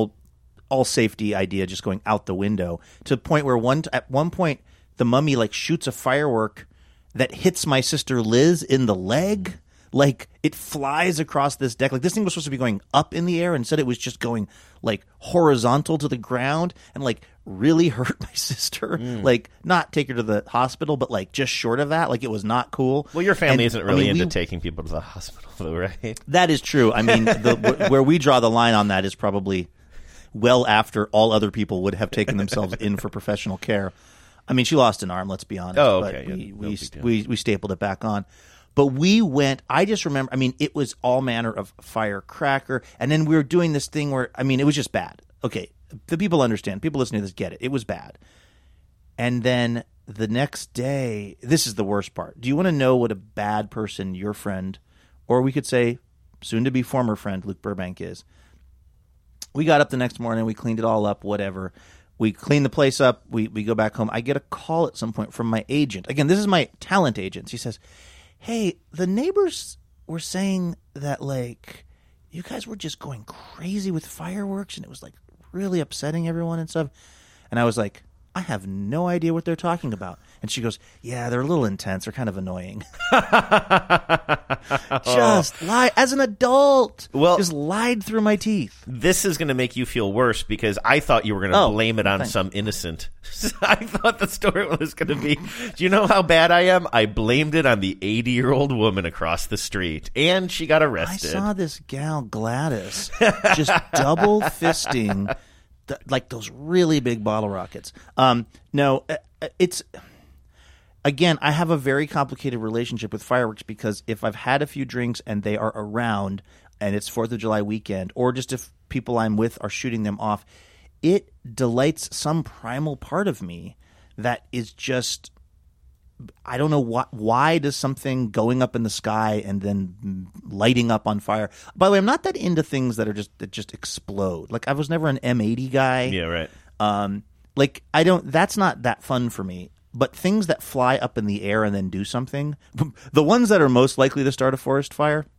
I: safety idea just going out the window, to the point where at one point the mummy like shoots a firework that hits my sister Liz in the leg. Like, it flies across this deck. Like, this thing was supposed to be going up in the air. Instead, it was just going, like, horizontal to the ground and, like, really hurt my sister. Like, not take her to the hospital, but, like, just short of that. Like, it was not cool.
L: Well, your family isn't really into taking people to the hospital, though, right?
I: That is true. I mean, where we draw the line on that is probably well after all other people would have taken themselves in for professional care. I mean, she lost an arm, let's be honest.
L: Oh, okay.
I: But we stapled it back on. But we went, I just remember, I mean, it was all manner of firecracker. And then we were doing this thing where, I mean, it was just bad. Okay, the people understand. People listening to this get it. It was bad. And then the next day, this is the worst part. Do you want to know what a bad person your friend, or we could say soon-to-be former friend Luke Burbank is? We got up the next morning. We cleaned it all up, whatever. We cleaned the place up. We go back home. I get a call at some point from my agent. Again, this is my talent agent. He says, hey, the neighbors were saying that, like, you guys were just going crazy with fireworks, and it was, like, really upsetting everyone and stuff. And I was like, I have no idea what they're talking about. And she goes, yeah, they're a little intense. They're kind of annoying. Just lie as an adult.
L: Well,
I: just lied through my teeth.
L: This is going to make you feel worse because I thought you were going to blame it on some innocent. I thought the story was going to be, do you know how bad I am? I blamed it on the 80-year-old woman across the street, and she got arrested.
I: I saw this gal, Gladys, just double fisting like those really big bottle rockets. No, it's again, I have a very complicated relationship with fireworks because if I've had a few drinks and they are around and it's 4th of July weekend, or just if people I'm with are shooting them off, it delights some primal part of me that is just, I don't know why does something going up in the sky and then lighting up on fire. By the way, I'm not that into things that just explode. Like I was never an M80 guy.
L: Yeah, right.
I: That's not that fun for me. But things that fly up in the air and then do something, the ones that are most likely to start a forest fire,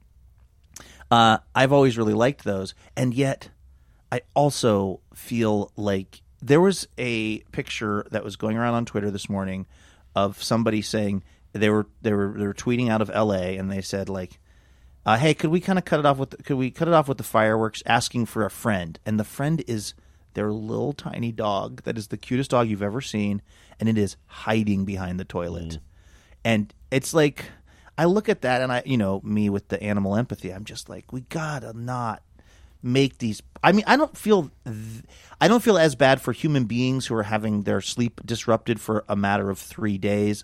I: I've always really liked those. And yet I also feel like there was a picture that was going around on Twitter this morning of somebody saying they were tweeting out of LA, and they said like, "Hey, could we cut it off with the fireworks?" Asking for a friend, and the friend is their little tiny dog that is the cutest dog you've ever seen, and it is hiding behind the toilet. And it's like, I look at that, and me with the animal empathy, I'm just like, we gotta not make these. I mean, I don't feel as bad for human beings who are having their sleep disrupted for a matter of 3 days.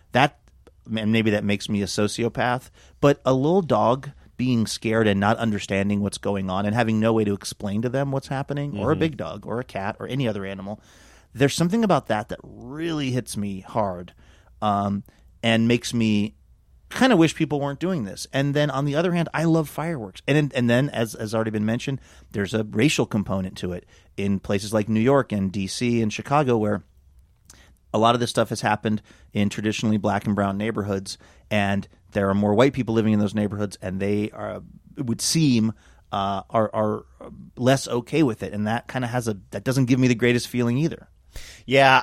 I: And maybe that makes me a sociopath, but a little dog being scared and not understanding what's going on and having no way to explain to them what's happening, or a big dog or a cat or any other animal, there's something about that really hits me hard, and makes me kind of wish people weren't doing this. And then on the other hand, I love fireworks. And then, as already been mentioned, there's a racial component to it in places like New York and D.C. and Chicago, where a lot of this stuff has happened in traditionally black and brown neighborhoods, and there are more white people living in those neighborhoods, and they are, it would seem, are less okay with it. And that kind of that doesn't give me the greatest feeling either.
L: Yeah,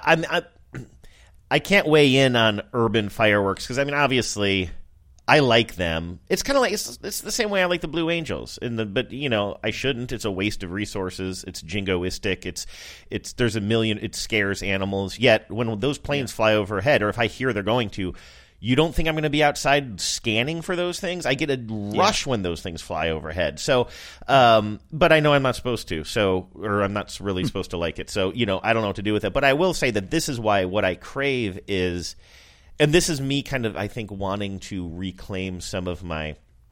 L: I can't weigh in on urban fireworks because, I mean, obviously, I like them. It's kind of like it's the same way I like the Blue Angels. But I shouldn't. It's a waste of resources. It's jingoistic. It's there's a million. It scares animals. Yet when those planes fly overhead, or if I hear they're going to, you don't think I'm going to be outside scanning for those things? I get a rush when those things fly overhead. So, but I know I'm not supposed to. Or I'm not really supposed to like it. So, I don't know what to do with it. But I will say that this is why what I crave is, and this is me kind of, I think, wanting to reclaim some of my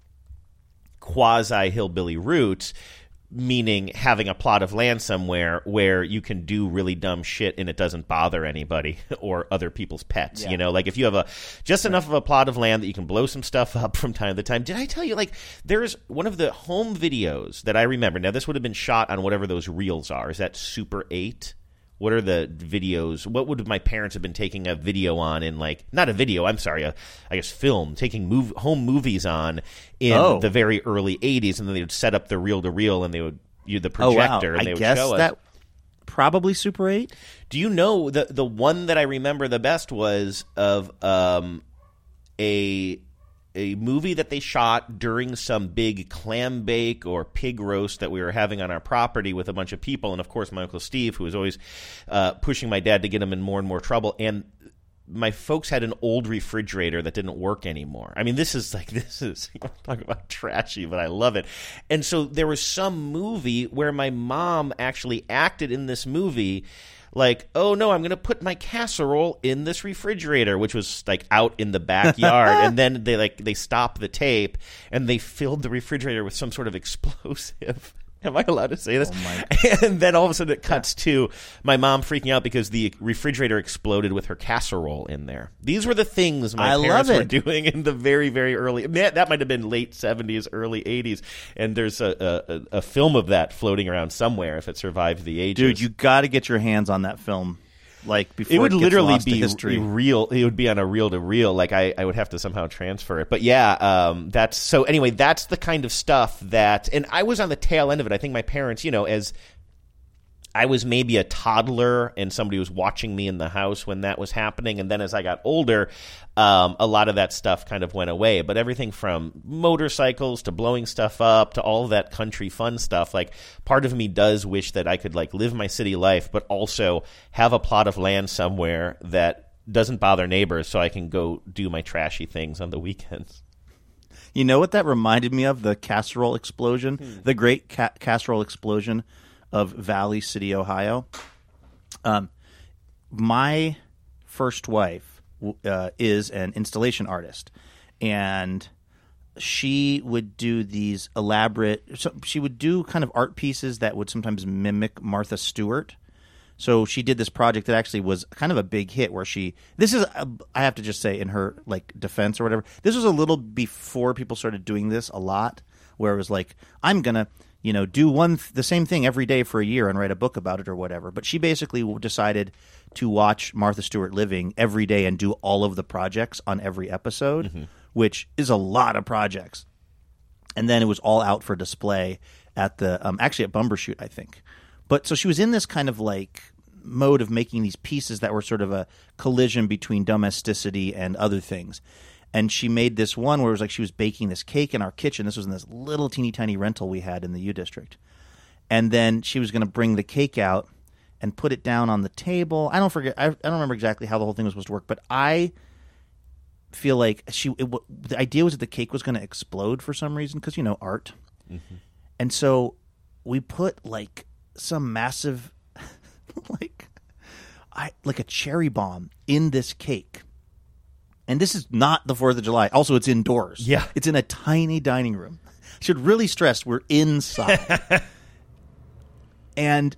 L: quasi-hillbilly roots, meaning having a plot of land somewhere where you can do really dumb shit and it doesn't bother anybody or other people's pets.
I: Yeah.
L: Like if you have just enough of a plot of land that you can blow some stuff up from time to time. Did I tell you, like, there's one of the home videos that I remember. Now, this would have been shot on whatever those reels are. Is that Super 8? What are the videos? What would my parents have been taking a video on in, like, not a video, I'm sorry, I guess film, taking home movies on in the very early 80s, and then they would set up the reel-to-reel, and they would use the projector, and they would show us.
I: That probably Super 8?
L: Do you know, the one that I remember the best was of a movie that they shot during some big clam bake or pig roast that we were having on our property with a bunch of people. And, of course, my Uncle Steve, who was always pushing my dad to get him in more and more trouble. And my folks had an old refrigerator that didn't work anymore. I mean, this is talk about trashy, but I love it. And so there was some movie where my mom actually acted in this movie like, oh, no, I'm going to put my casserole in this refrigerator, which was, like, out in the backyard. And then they stopped the tape, and they filled the refrigerator with some sort of explosive. Am I allowed to say this? Oh my. And then all of a sudden it cuts to my mom freaking out because the refrigerator exploded with her casserole in there. These were the things my parents were doing in the very, very early. That might have been late 70s, early 80s. And there's a film of that floating around somewhere if it survived the ages.
I: Dude, you got to get your hands on that film. Like, before
L: it would literally be
I: history.
L: Real. It would be on a reel to reel. Like, I would have to somehow transfer it. But yeah, that's so. Anyway, that's the kind of stuff that. And I was on the tail end of it. I think my parents, as I was maybe a toddler and somebody was watching me in the house when that was happening. And then as I got older, a lot of that stuff kind of went away. But everything from motorcycles to blowing stuff up to all of that country fun stuff, like, part of me does wish that I could, like, live my city life, but also have a plot of land somewhere that doesn't bother neighbors so I can go do my trashy things on the weekends.
I: You know what that reminded me of? The casserole explosion, the great casserole explosion of Valley City, Ohio. My first wife is an installation artist, and she would do these elaborate. So she would do kind of art pieces that would sometimes mimic Martha Stewart. So she did this project that actually was kind of a big hit. Where I have to just say, in her like defense or whatever, this was a little before people started doing this a lot. Where it was like, I'm gonna do the same thing every day for a year and write a book about it or whatever. But she basically decided to watch Martha Stewart living every day and do all of the projects on every episode, which is a lot of projects. And then it was all out for display at the actually at Bumbershoot, I think. But so she was in this kind of like mode of making these pieces that were sort of a collision between domesticity and other things. And she made this one where it was like she was baking this cake in our kitchen. This was in this little teeny tiny rental we had in the U District. And then she was going to bring the cake out and put it down on the table. I don't remember exactly how the whole thing was supposed to work, but I feel like the idea was that the cake was going to explode for some reason because, art. Mm-hmm. And so we put like some massive like a cherry bomb in this cake. And this is not the 4th of July. Also, it's indoors.
L: Yeah.
I: It's in a tiny dining room. Should really stress we're inside. And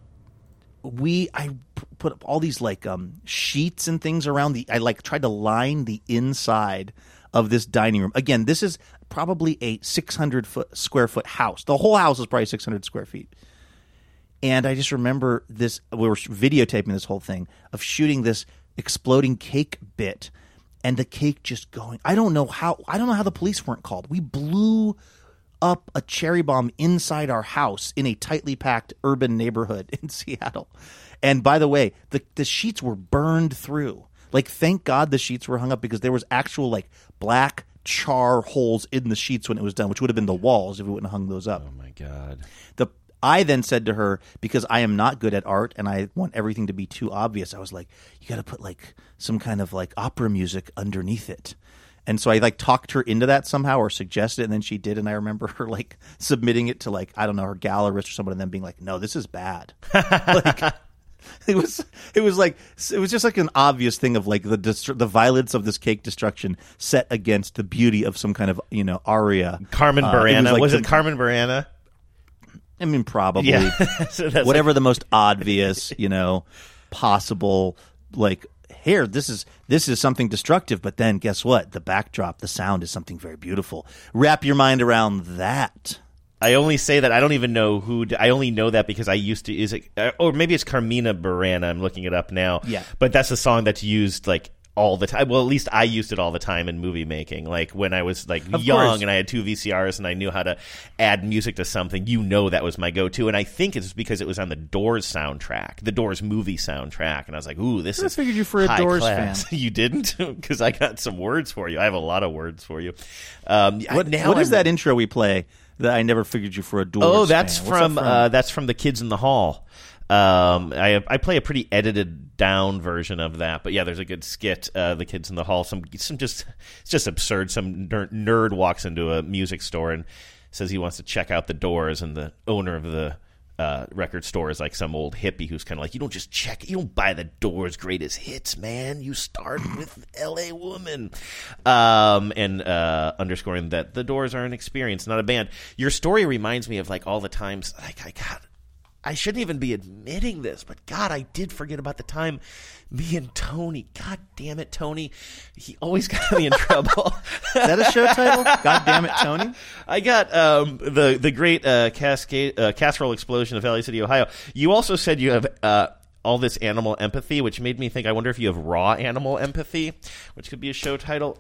I: I put up all these like sheets and things around I like tried to line the inside of this dining room. Again, this is probably a 600 square foot house. The whole house is probably 600 square feet. And I just remember this. We were videotaping this whole thing of shooting this exploding cake bit, and the cake just going. I don't know how the police weren't called. We blew up a cherry bomb inside our house in a tightly packed urban neighborhood in Seattle. And by the way, the sheets were burned through. Like, thank God the sheets were hung up because there was actual like black char holes in the sheets when it was done, which would have been the walls if we wouldn't have hung those up.
L: Oh my God.
I: I then said to her, because I am not good at art and I want everything to be too obvious, I was like, you got to put like some kind of like opera music underneath it. And so I like talked her into that somehow or suggested it, and then she did. And I remember her like submitting it to like, I don't know, her gallerist or someone, and then being like, no, this is bad. Like, it was just like an obvious thing of like the violence of this cake destruction set against the beauty of some kind of, aria.
L: Carmen Burana. Was it Carmen Burana?
I: I mean, probably.
L: Yeah. So
I: whatever the most obvious, possible, like, here, this is something destructive, but then guess what? The backdrop, the sound is something very beautiful. Wrap your mind around that.
L: I only say that I don't even know I only know that because I used to, or maybe it's Carmina Burana. I'm looking it up now.
I: Yeah.
L: But that's a song that's used like all the time. Well, at least I used it all the time in movie making. Like when I was like young and I had 2 VCRs and I knew how to add music to something, that was my go-to. And I think it's because it was on the Doors soundtrack, the Doors movie soundtrack. And I was like, ooh, this is
I: figured you for a Doors
L: class.
I: fan.
L: You didn't? Because I got some words for you. I have a lot of words for you.
I: What is that intro we play that I never figured you for a Doors fan?
L: Oh, that's from the Kids in the Hall. I play a pretty edited down version of that, but yeah, there's a good skit. The Kids in the Hall. It's just absurd. Some nerd walks into a music store and says he wants to check out the Doors, and the owner of the record store is like some old hippie who's kind of like, you don't buy the Doors' greatest hits, man. You start with L.A. Woman, and underscoring that the Doors are an experience, not a band. Your story reminds me of like all the times like I shouldn't even be admitting this, but God, I did forget about the time me and Tony. God damn it, Tony. He always got me in trouble.
I: Is that a show title? God damn it, Tony?
L: I got the great casserole explosion of Valley City, Ohio. You also said you have all this animal empathy, which made me think, I wonder if you have raw animal empathy, which could be a show title.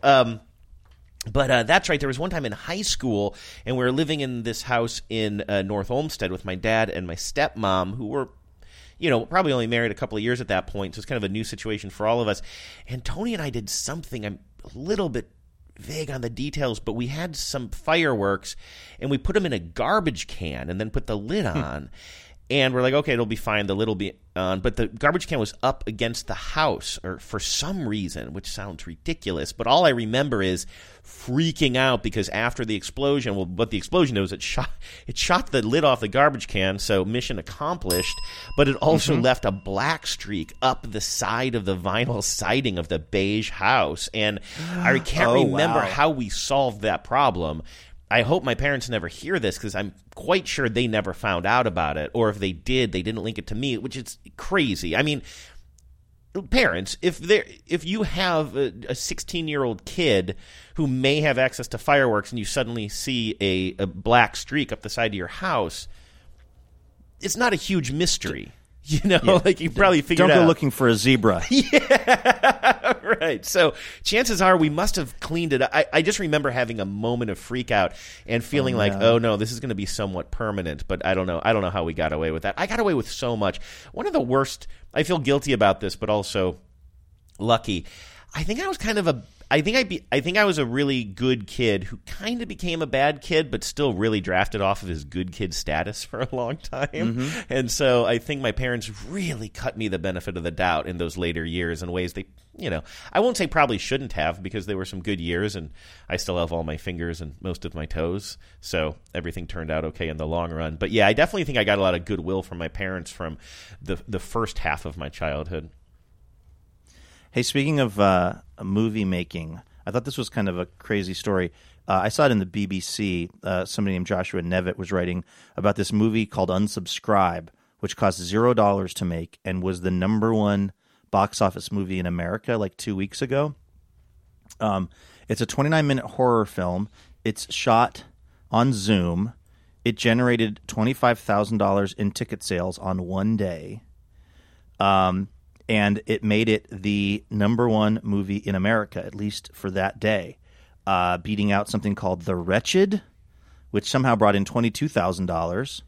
L: But that's right. There was one time in high school, and we were living in this house in North Olmsted with my dad and my stepmom, who were, probably only married a couple of years at that point. So it's kind of a new situation for all of us. And Tony and I did something. I'm a little bit vague on the details, but we had some fireworks, and we put them in a garbage can and then put the lid on. And we're like, okay, it'll be fine. The lid will be on. But the garbage can was up against the house, or for some reason, which sounds ridiculous. But all I remember is freaking out because after the explosion, well, what the explosion did was it shot the lid off the garbage can, so mission accomplished. But it also left a black streak up the side of the vinyl siding of the beige house. And I can't remember how we solved that problem. I hope my parents never hear this because I'm quite sure they never found out about it. Or if they did, they didn't link it to me, which is crazy. I mean, parents, if you have a 16-year-old kid who may have access to fireworks and you suddenly see a black streak up the side of your house, it's not a huge mystery. You know, like you probably figured out.
I: Don't go looking for a zebra.
L: Yeah, right. So chances are we must have cleaned it up. I just remember having a moment of freak out and feeling like, oh no, this is going to be somewhat permanent. But I don't know. I don't know how we got away with that. I got away with so much. One of the worst. I feel guilty about this, but also lucky. I think I was kind of I think I was a really good kid who kind of became a bad kid, but still really drafted off of his good kid status for a long time. And so I think my parents really cut me the benefit of the doubt in those later years in ways they, I won't say probably shouldn't have because they were some good years and I still have all my fingers and most of my toes. So everything turned out okay in the long run. But yeah, I definitely think I got a lot of goodwill from my parents from the first half of my childhood.
I: Hey, speaking of movie making, I thought this was kind of a crazy story. I saw it in the BBC. Somebody named Joshua Nevitt was writing about this movie called Unsubscribe, which cost $0 to make and was the #1 box office movie in America like 2 weeks ago. It's a 29-minute horror film. It's shot on Zoom. It generated $25,000 in ticket sales on one day. And it made it the #1 movie in America, at least for that day, beating out something called The Wretched, which somehow brought in $22,000,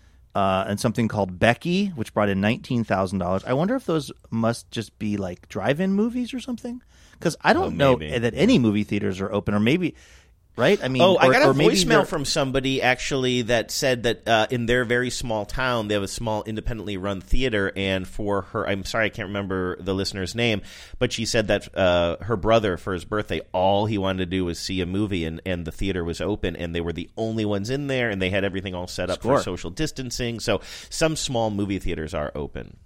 I: and something called Becky, which brought in $19,000. I wonder if those must just be like drive-in movies or something, because I don't know that any movie theaters are open, or maybe. Right? I mean,
L: I got a voicemail from somebody actually that said that in their very small town, they have a small independently run theater. And for her, I'm sorry, I can't remember the listener's name, but she said that her brother, for his birthday, all he wanted to do was see a movie, and the theater was open, and they were the only ones in there, and they had everything all set up for social distancing. So some small movie theaters are open.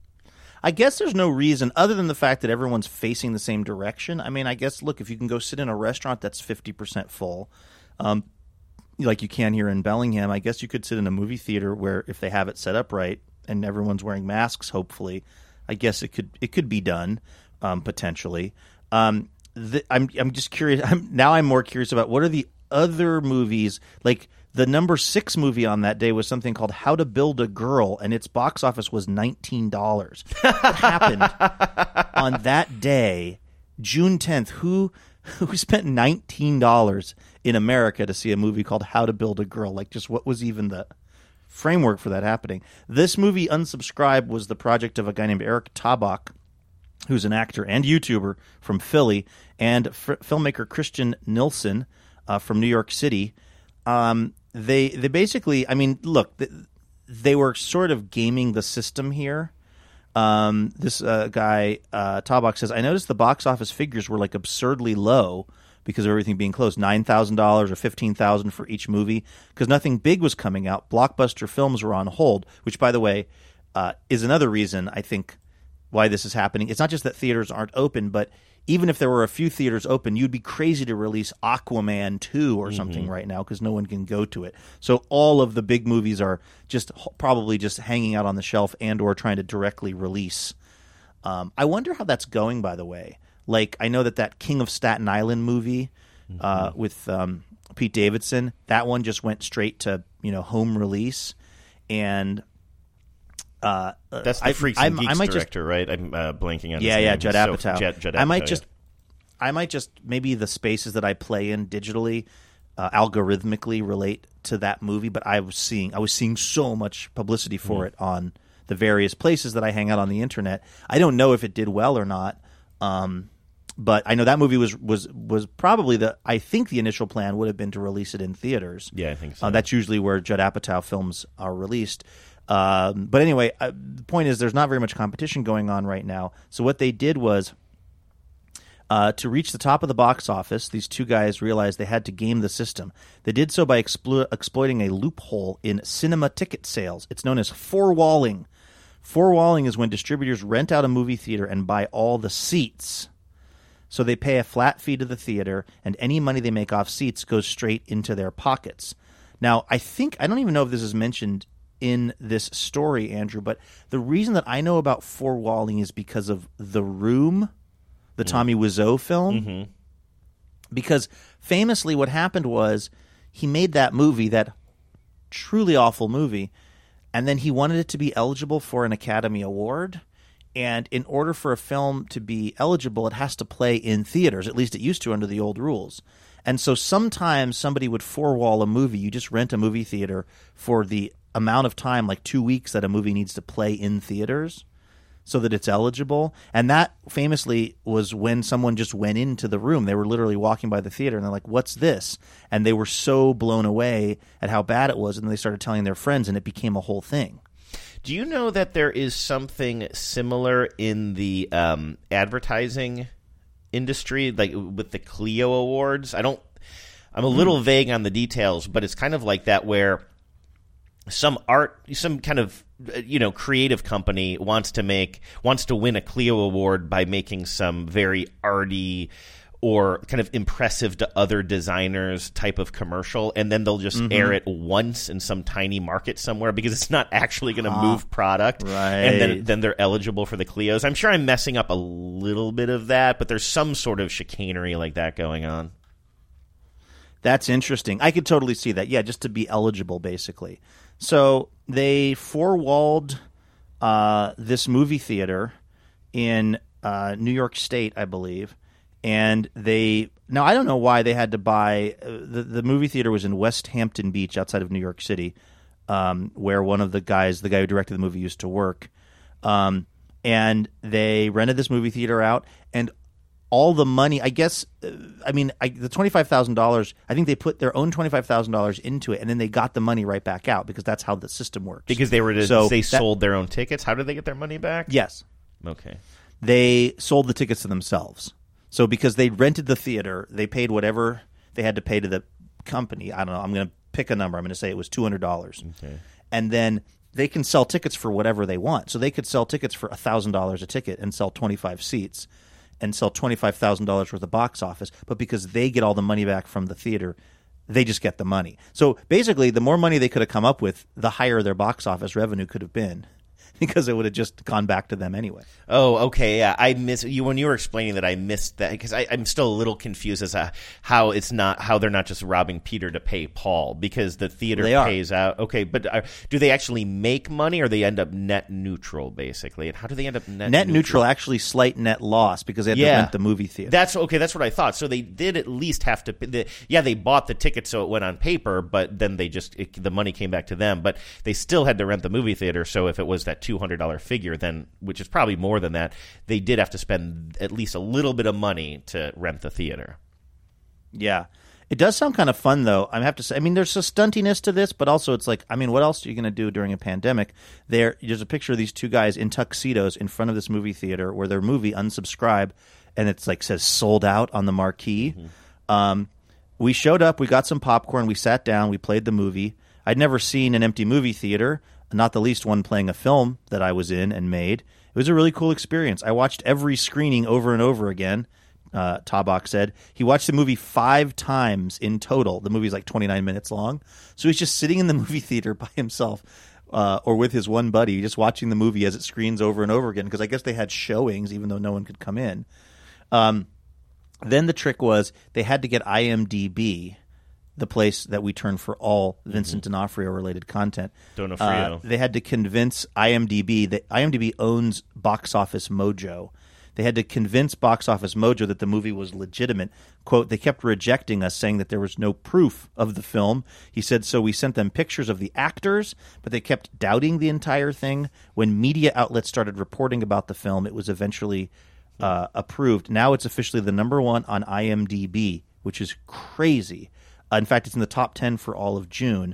I: I guess there's no reason other than the fact that everyone's facing the same direction. I mean, I guess, look, if you can go sit in a restaurant that's 50% full, like you can here in Bellingham, I guess you could sit in a movie theater where if they have it set up right and everyone's wearing masks, hopefully, I guess it could be done potentially. I'm just curious. I'm more curious about what are the other movies like. The #6 movie on that day was something called How to Build a Girl, and its box office was $19. What happened on that day, June 10th? Who spent $19 in America to see a movie called How to Build a Girl? Like, just what was even the framework for that happening? This movie, Unsubscribe, was the project of a guy named Eric Tabak, who's an actor and YouTuber from Philly, and filmmaker Christian Nilsson from New York City. They basically, I mean, look, they were sort of gaming the system here. This guy, Tabak, says, I noticed the box office figures were like absurdly low because of everything being closed. $9,000 or $15,000 for each movie because nothing big was coming out. Blockbuster films were on hold, which, by the way, is another reason I think why this is happening. It's not just that theaters aren't open, but even if there were a few theaters open, you'd be crazy to release Aquaman 2 or something right now because no one can go to it. So all of the big movies are probably just hanging out on the shelf and or trying to directly release. I wonder how that's going, by the way. Like, I know that King of Staten Island movie with Pete Davidson, that one just went straight to home release. And
L: that's the Freaks and Geeks director, right? I'm blanking on his name.
I: Yeah, Judd Apatow.
L: Judd Apatow,
I: I might just maybe the spaces that I play in digitally algorithmically relate to that movie, but I was seeing so much publicity for it on the various places that I hang out on the internet. I don't know if it did well or not, but I know that movie was probably I think the initial plan would have been to release it in theaters.
L: Yeah, I think so.
I: That's usually where Judd Apatow films are released. But anyway, the point is there's not very much competition going on right now. So what they did was to reach the top of the box office, these two guys realized they had to game the system. They did so by exploiting a loophole in cinema ticket sales. It's known as four-walling. Four-walling is when distributors rent out a movie theater and buy all the seats. So they pay a flat fee to the theater, and any money they make off seats goes straight into their pockets. Now, I don't even know if this is mentioned in this story, Andrew, but the reason that I know about four-walling is because of The Room, the Tommy Wiseau film. Mm-hmm. Because famously what happened was he made that movie, that truly awful movie, and then he wanted it to be eligible for an Academy Award. And in order for a film to be eligible, it has to play in theaters. At least it used to under the old rules. And so sometimes somebody would four-wall a movie. You just rent a movie theater for the amount of time, like 2 weeks, that a movie needs to play in theaters so that it's eligible. And that famously was when someone just went into the room. They were literally walking by the theater and they're like, what's this? And they were so blown away at how bad it was, and they started telling their friends, and it became a whole thing.
L: Do you know that there is something similar in the advertising industry, like with the Clio Awards? I'm a little vague on the details, but it's kind of like that, where some kind of creative company wants to win a Clio Award by making some very arty or kind of impressive to other designers type of commercial, and then they'll just air it once in some tiny market somewhere because it's not actually going to move product.
I: Right.
L: And then they're eligible for the Clios. I'm sure I'm messing up a little bit of that, but there's some sort of chicanery like that going on.
I: That's interesting. I could totally see that. Yeah, just to be eligible, basically. So they four-walled this movie theater in New York State, I believe. And now I don't know why they had to buy the movie theater was in West Hampton Beach outside of New York City, where one of the guy who directed the movie, used to work. And they rented this movie theater out, and all the money, I guess, the $25,000, I think they put their own $25,000 into it, and then they got the money right back out because that's how the system works.
L: Because they sold their own tickets? How did they get their money back?
I: Yes.
L: Okay.
I: They sold the tickets to themselves. So because they rented the theater, they paid whatever they had to pay to the company. I don't know. I'm going to pick a number. I'm going to say it was $200. Okay. And then they can sell tickets for whatever they want. So they could sell tickets for $1,000 a ticket and sell 25 seats and sell $25,000 worth of box office. But because they get all the money back from the theater, they just get the money. So basically, the more money they could have come up with, the higher their box office revenue could have been, because it would have just gone back to them anyway.
L: Oh, okay, yeah. I missed you when you were explaining that. I missed that because I'm still a little confused as to how they're not just robbing Peter to pay Paul, because the theater pays out. Okay, but do they actually make money, or they end up net neutral basically? And how do they end up net
I: neutral? Actually, slight net loss because they had to rent the movie theater.
L: That's okay. That's what I thought. So they did at least have to. They bought the ticket, so it went on paper, but then the money came back to them. But they still had to rent the movie theater. So if it was that $200 figure, then, which is probably more than that, they did have to spend at least a little bit of money to rent the theater.
I: Yeah. It does sound kind of fun, though. I have to say, there's a stuntiness to this, but also it's like, what else are you going to do during a pandemic? There's a picture of these two guys in tuxedos in front of this movie theater where their movie, Unsubscribe, and it's like says sold out on the marquee. Mm-hmm. We showed up, we got some popcorn, we sat down, we played the movie. I'd never seen an empty movie theater, not the least one playing a film that I was in and made. It was a really cool experience. I watched every screening over and over again, Tabak said. He watched the movie 5 times in total. The movie's like 29 minutes long. So he's just sitting in the movie theater by himself or with his one buddy, just watching the movie as it screens over and over again, because I guess they had showings even though no one could come in. Then the trick was they had to get IMDb, the place that we turn for all Vincent D'Onofrio-related content.
L: D'Onofrio.
I: They had to convince IMDb that IMDb owns Box Office Mojo. They had to convince Box Office Mojo that the movie was legitimate. Quote, they kept rejecting us, saying that there was no proof of the film. He said, so we sent them pictures of the actors, but they kept doubting the entire thing. When media outlets started reporting about the film, it was eventually approved. Now it's officially the number 1 on IMDb, which is crazy. In fact, it's in the top 10 for all of June.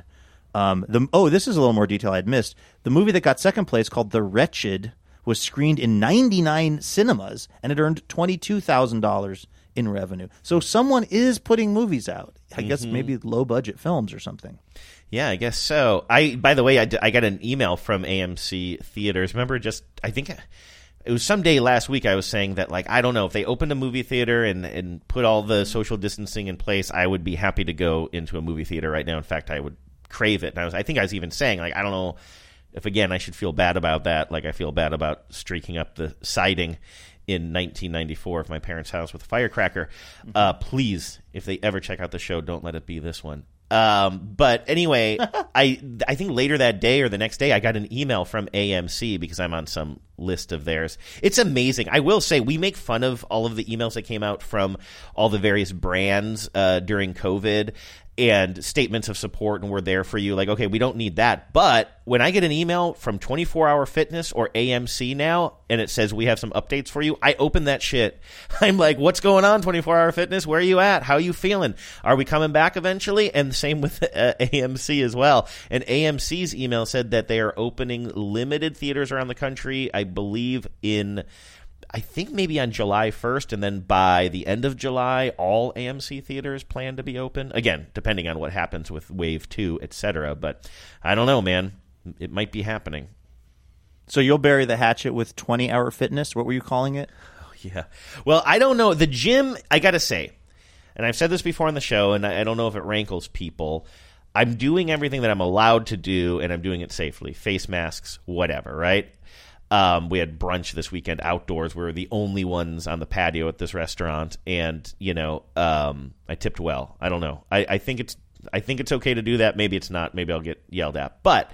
I: This is a little more detail I'd missed. The movie that got second place, called The Wretched, was screened in 99 cinemas, and it earned $22,000 in revenue. So someone is putting movies out. I guess maybe low-budget films or something.
L: Yeah, I guess so. By the way, I got an email from AMC Theaters. Remember, I think it was someday last week I was saying that, like, I don't know, if they opened a movie theater and put all the social distancing in place, I would be happy to go into a movie theater right now. In fact, I would crave it. And I think I was even saying, like, I don't know if, again, I should feel bad about that. Like, I feel bad about streaking up the siding in 1994 of my parents' house with a firecracker. Please, if they ever check out the show, don't let it be this one. But anyway, I think later that day or the next day, I got an email from AMC because I'm on some list of theirs. It's amazing. I will say, we make fun of all of the emails that came out from all the various brands during COVID, and statements of support, and we're there for you. Like, okay, we don't need that. But when I get an email from 24 Hour Fitness or AMC now, and it says we have some updates for you, I open that shit. I'm like, what's going on, 24 Hour Fitness? Where are you at? How are you feeling? Are we coming back eventually? And the same with AMC as well. And AMC's email said that they are opening limited theaters around the country, I believe I think maybe on July 1st, and then by the end of July, all AMC theaters plan to be open. Again, depending on what happens with Wave 2, etc. But I don't know, man. It might be happening.
I: So you'll bury the hatchet with 20 Hour Fitness? What were you calling it?
L: Oh, yeah. Well, I don't know. The gym, I got to say, and I've said this before on the show, and I don't know if it rankles people, I'm doing everything that I'm allowed to do, and I'm doing it safely. Face masks, whatever, right? We had brunch this weekend outdoors. We were the only ones on the patio at this restaurant, and I tipped well. I don't know. I think it's okay to do that. Maybe it's not. Maybe I'll get yelled at. But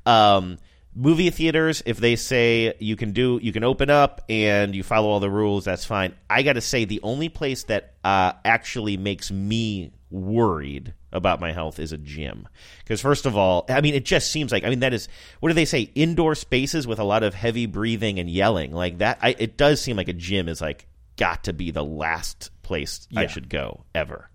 L: movie theaters, if they say you can open up and you follow all the rules, that's fine. I got to say, the only place that actually makes me worried about my health is a gym. Because first of all, I mean, it just seems like, that is, what do they say, indoor spaces with a lot of heavy breathing and yelling like that. It does seem like a gym is like got to be the last place I should go ever.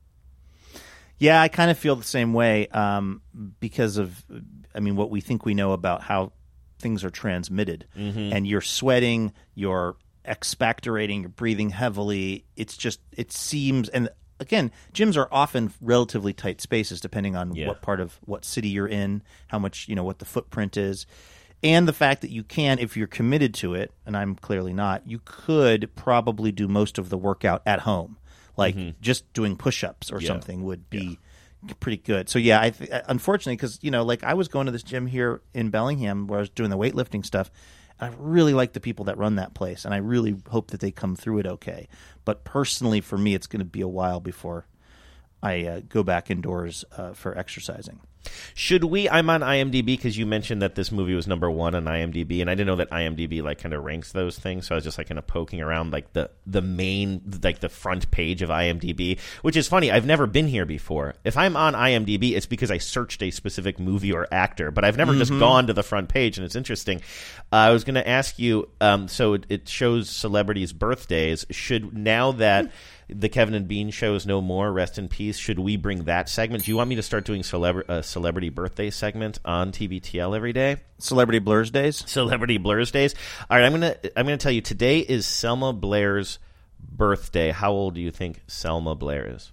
I: Yeah, I kind of feel the same way because of, what we think we know about how things are transmitted. And you're sweating, you're expectorating, you're breathing heavily. It seems, and again, gyms are often relatively tight spaces depending on what part of what city you're in, how much, what the footprint is. And the fact that you can, if you're committed to it, and I'm clearly not, you could probably do most of the workout at home. Like just doing push-ups or something would be pretty good. So yeah, unfortunately, because, I was going to this gym here in Bellingham where I was doing the weightlifting stuff. I really like the people that run that place, and I really hope that they come through it okay. But personally, for me, it's going to be a while before I go back indoors for exercising.
L: Should we? I'm on IMDb because you mentioned that this movie was number 1 on IMDb, and I didn't know that IMDb kind of ranks those things. So I was just kind of poking around the main, the front page of IMDb, which is funny. I've never been here before. If I'm on IMDb, it's because I searched a specific movie or actor, but I've never just gone to the front page, and it's interesting. I was going to ask you. So it shows celebrities' birthdays. Now that the Kevin and Bean show is no more, rest in peace, should we bring that segment? Do you want me to start doing celebrity birthday segment on TBTL every day?
I: Celebrity Blurs Days?
L: Celebrity Blurs Days. All right, I'm gonna tell you, today is Selma Blair's birthday. How old do you think Selma Blair is?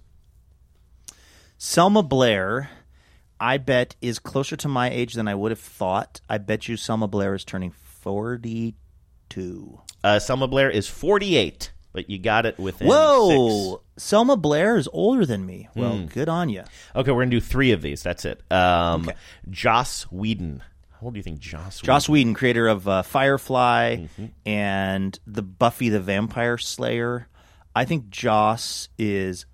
I: Selma Blair, I bet, is closer to my age than I would have thought. I bet you Selma Blair is turning 42.
L: Selma Blair is 48. But you got it within
I: 6. Selma Blair is older than me. Well, good on you.
L: Okay, we're going to do 3 of these. That's it. Okay. Joss Whedon. How old do you think Joss Whedon?
I: Joss Whedon, creator of Firefly and the Buffy the Vampire Slayer. I think Joss is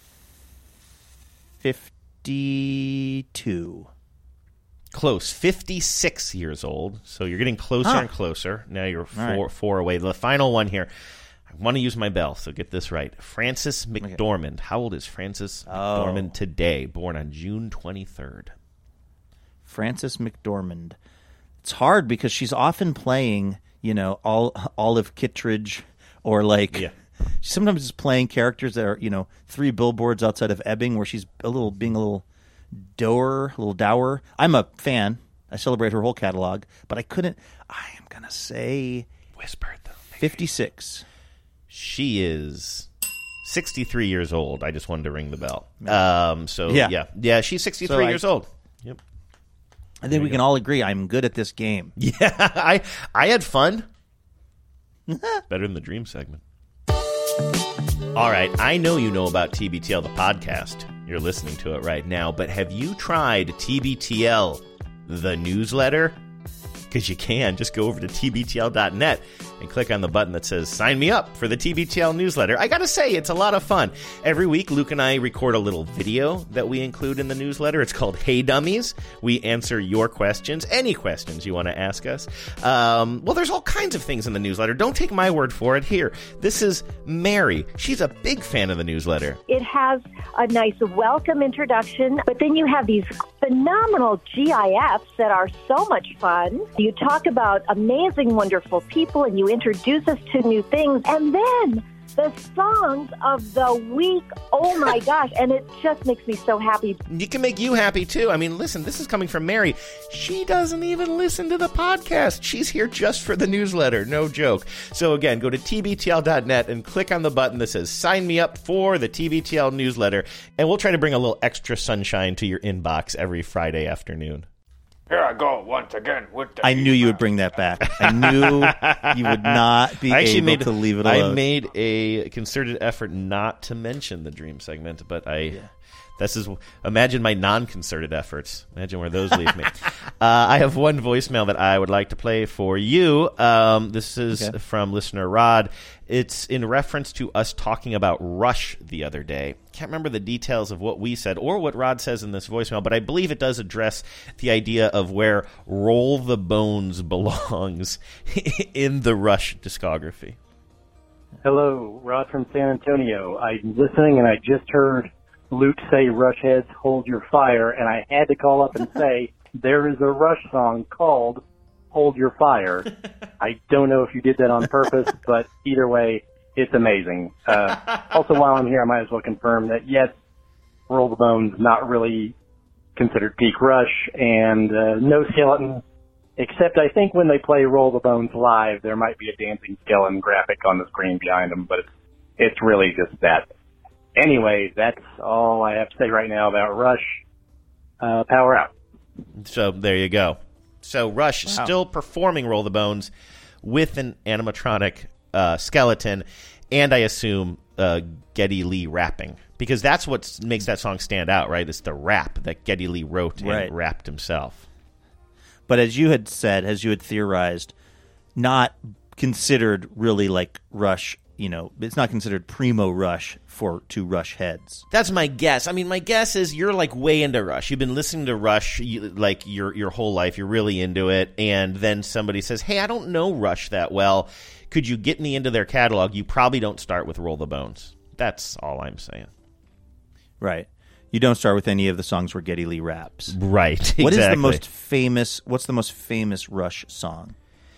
I: 52.
L: Close. 56 years old. So you're getting closer and closer. Now you're four away. The final one here. I want to use my bell, so get this right. Frances McDormand. How old is Frances McDormand today? Born on June 23rd.
I: Frances McDormand. It's hard because she's often playing, Olive Kittredge or she sometimes is playing characters that are, 3 billboards outside of Ebbing where she's being a little a little dour. I'm a fan. I celebrate her whole catalog, but I am going to say...
L: Whisper it, though.
I: 56.
L: She is 63 years old. I just wanted to ring the bell. Yeah, she's 63 years old. Yep.
I: I think we can all agree I'm good at this game.
L: Yeah, I had fun. Better than the dream segment. All right, I know you know about TBTL, the podcast. You're listening to it right now, but have you tried TBTL, the newsletter? Because you can. Just go over to tbtl.net and click on the button that says sign me up for the TBTL newsletter. I gotta say, it's a lot of fun. Every week, Luke and I record a little video that we include in the newsletter. It's called Hey Dummies. We answer your questions, any questions you want to ask us. Well, there's all kinds of things in the newsletter. Don't take my word for it. Here, this is Mary. She's a big fan of the newsletter.
K: It has a nice welcome introduction, but then you have these phenomenal GIFs that are so much fun. You talk about amazing, wonderful people, and you introduce us to new things. And then the songs of the week, oh my gosh, and it just makes me so happy.
L: It can make you happy, too. I mean, listen, this is coming from Mary. She doesn't even listen to the podcast. She's here just for the newsletter. No joke. So, again, go to tbtl.net and click on the button that says sign me up for the TBTL newsletter, and we'll try to bring a little extra sunshine to your inbox every Friday afternoon.
R: Here I go once again with the...
I: I knew you would bring that back. I knew you would not be able to leave it alone.
L: I made a concerted effort not to mention the dream segment, but this is, imagine my non-concerted efforts. Imagine where those leave me. I have one voicemail that I would like to play for you. This is from listener Rod. It's in reference to us talking about Rush the other day. Can't remember the details of what we said or what Rod says in this voicemail, but I believe it does address the idea of where Roll the Bones belongs in the Rush discography.
S: Hello, Rod from San Antonio. I'm listening and I just heard Luke say Rush Heads Hold Your Fire, and I had to call up and say there is a Rush song called Hold Your Fire. I don't know if you did that on purpose, but either way, it's amazing. Also, while I'm here, I might as well confirm that, yes, Roll the Bones not really considered peak Rush, and no skeleton, except I think when they play Roll the Bones live, there might be a dancing skeleton graphic on the screen behind them, but it's really just that. Anyway, that's all I have to say right now about Rush. Power out.
L: So there you go. So Rush still performing Roll the Bones with an animatronic skeleton, and I assume Geddy Lee rapping, because that's what makes that song stand out, right? It's the rap that Geddy Lee wrote and rapped himself.
I: But as you had said, as you had theorized, not considered really like Rush. You know, it's not considered primo Rush to Rush heads.
L: That's my guess. I mean, my guess is you're like way into Rush. You've been listening to Rush like your whole life. You're really into it, and then somebody says, "Hey, I don't know Rush that well. Could you get me into their catalog?" You probably don't start with Roll the Bones. That's all I'm saying.
I: Right. You don't start with any of the songs where Geddy Lee raps.
L: Right. Exactly.
I: What is the most famous? What's the most famous Rush song?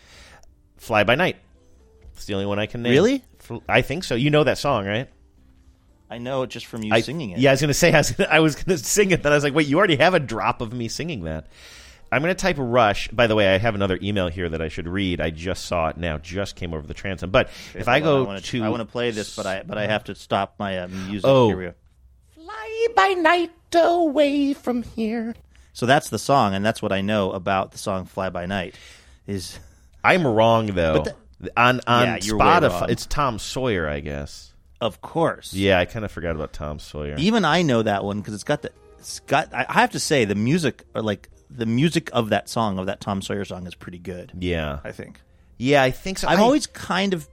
L: "Fly By Night." It's the only one I can name.
I: Really?
L: I think so. You know that song, right?
I: I know it just from you singing it.
L: Yeah, I was going to say, I was going to sing it, then I was like, wait, you already have a drop of me singing that. I'm going to type Rush. By the way, I have another email here that I should read. I just saw it now. Just came over the transom. But if I go
I: I want to play this, but I have to stop my music.
L: Oh.
I: Here we go.
L: Fly by night away from here.
I: So that's the song, and that's what I know about the song "Fly by Night."
L: I'm wrong though. On Spotify,
I: wrong.
L: it's Tom Sawyer, I guess.
I: Of course.
L: Yeah, I kind of forgot about Tom Sawyer.
I: Even I know that one because it's got. I have to say the music, or like the music of that song, of that Tom Sawyer song, is pretty good.
L: Yeah,
I: I think.
L: Yeah, I think so.
I: I'm always kind of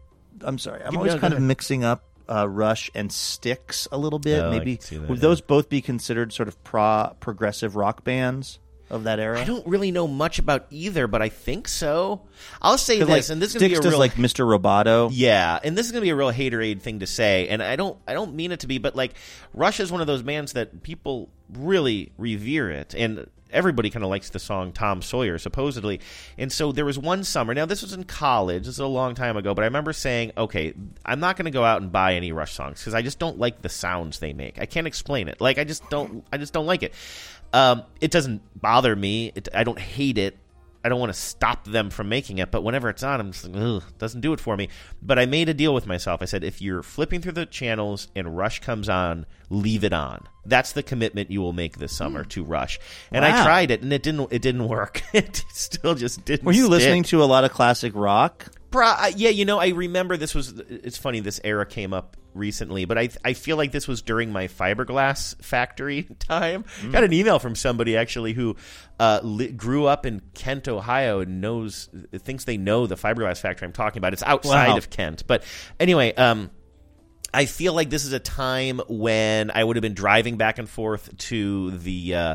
I: mixing up Rush and Styx a little bit. Maybe would those both be considered sort of progressive rock bands of that era?
L: I don't really know much about either, but I think so. I'll say this,
I: like,
L: and this is going to be a real
I: like Mr. Roboto.
L: Yeah, and this is going to be a real haterade thing to say, and I don't mean it to be, but like Rush is one of those bands that people really revere it, and everybody kind of likes the song Tom Sawyer, supposedly. And so there was one summer. Now, this was in college. This is a long time ago. But I remember saying, okay, I'm not going to go out and buy any Rush songs because I just don't like the sounds they make. I can't explain it. Like, I just don't like it. It doesn't bother me. I don't hate it. I don't want to stop them from making it, but whenever it's on, I'm just like, ugh, doesn't do it for me. But I made a deal with myself. I said, if you're flipping through the channels and Rush comes on, leave it on. That's the commitment you will make this summer to Rush. And I tried it, and it didn't work. It still just didn't.
I: Were you listening to a lot of classic rock?
L: Yeah, I remember this was. It's funny. This era came up recently, but I feel like this was during my Fiberglass Factory time. Got an email from somebody actually who grew up in Kent, Ohio, and thinks they know the Fiberglass Factory I'm talking about. It's outside of Kent, but anyway, I feel like this is a time when I would have been driving back and forth to the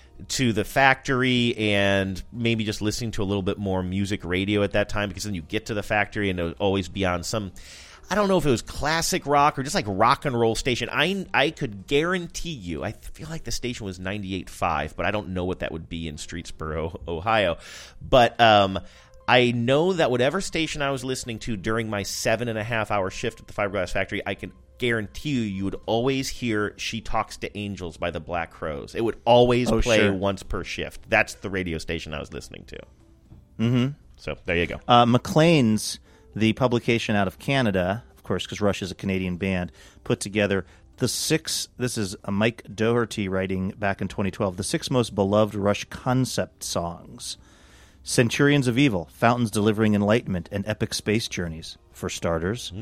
L: factory and maybe just listening to a little bit more music radio at that time, because then you get to the factory and it would always be on some, I don't know if it was classic rock or just like rock and roll station. I could guarantee you, I feel like the station was 98.5, but I don't know what that would be in Streetsboro, Ohio. But I know that whatever station I was listening to during my 7.5-hour shift at the Fiberglass Factory, I can guarantee you would always hear She Talks to Angels by the Black Crowes. It would always play once per shift. That's the radio station I was listening to.
I: Mm-hmm.
L: So there you go.
I: Maclean's, the publication out of Canada, of course, because Rush is a Canadian band, put together the 6, this is a Mike Doherty writing back in 2012, the 6 most beloved Rush concept songs. Centurions of Evil, Fountains Delivering Enlightenment, and Epic Space Journeys, for starters.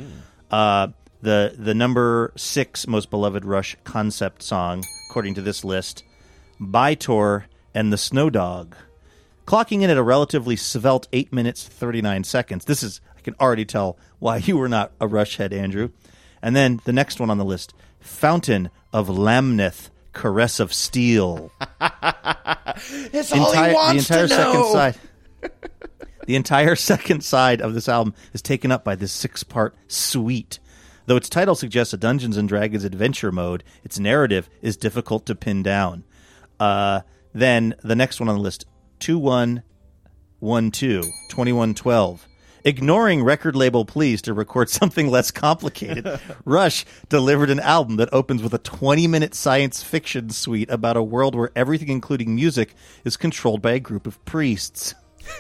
I: The number 6 most beloved Rush concept song, according to this list, By-Tor and the Snow Dog. Clocking in at a relatively svelte 8 minutes, 39 seconds. This is, I can already tell why you were not a Rush head, Andrew. And then the next one on the list, Fountain of Lamneth, Caress of Steel.
L: It's all he wants to know.
I: The entire second side of this album is taken up by this 6-part suite. Though its title suggests a Dungeons & Dragons adventure mode, its narrative is difficult to pin down. Then the next one on the list, 2112, 2112. Ignoring record label pleas to record something less complicated, Rush delivered an album that opens with a 20-minute science fiction suite about a world where everything, including music, is controlled by a group of priests.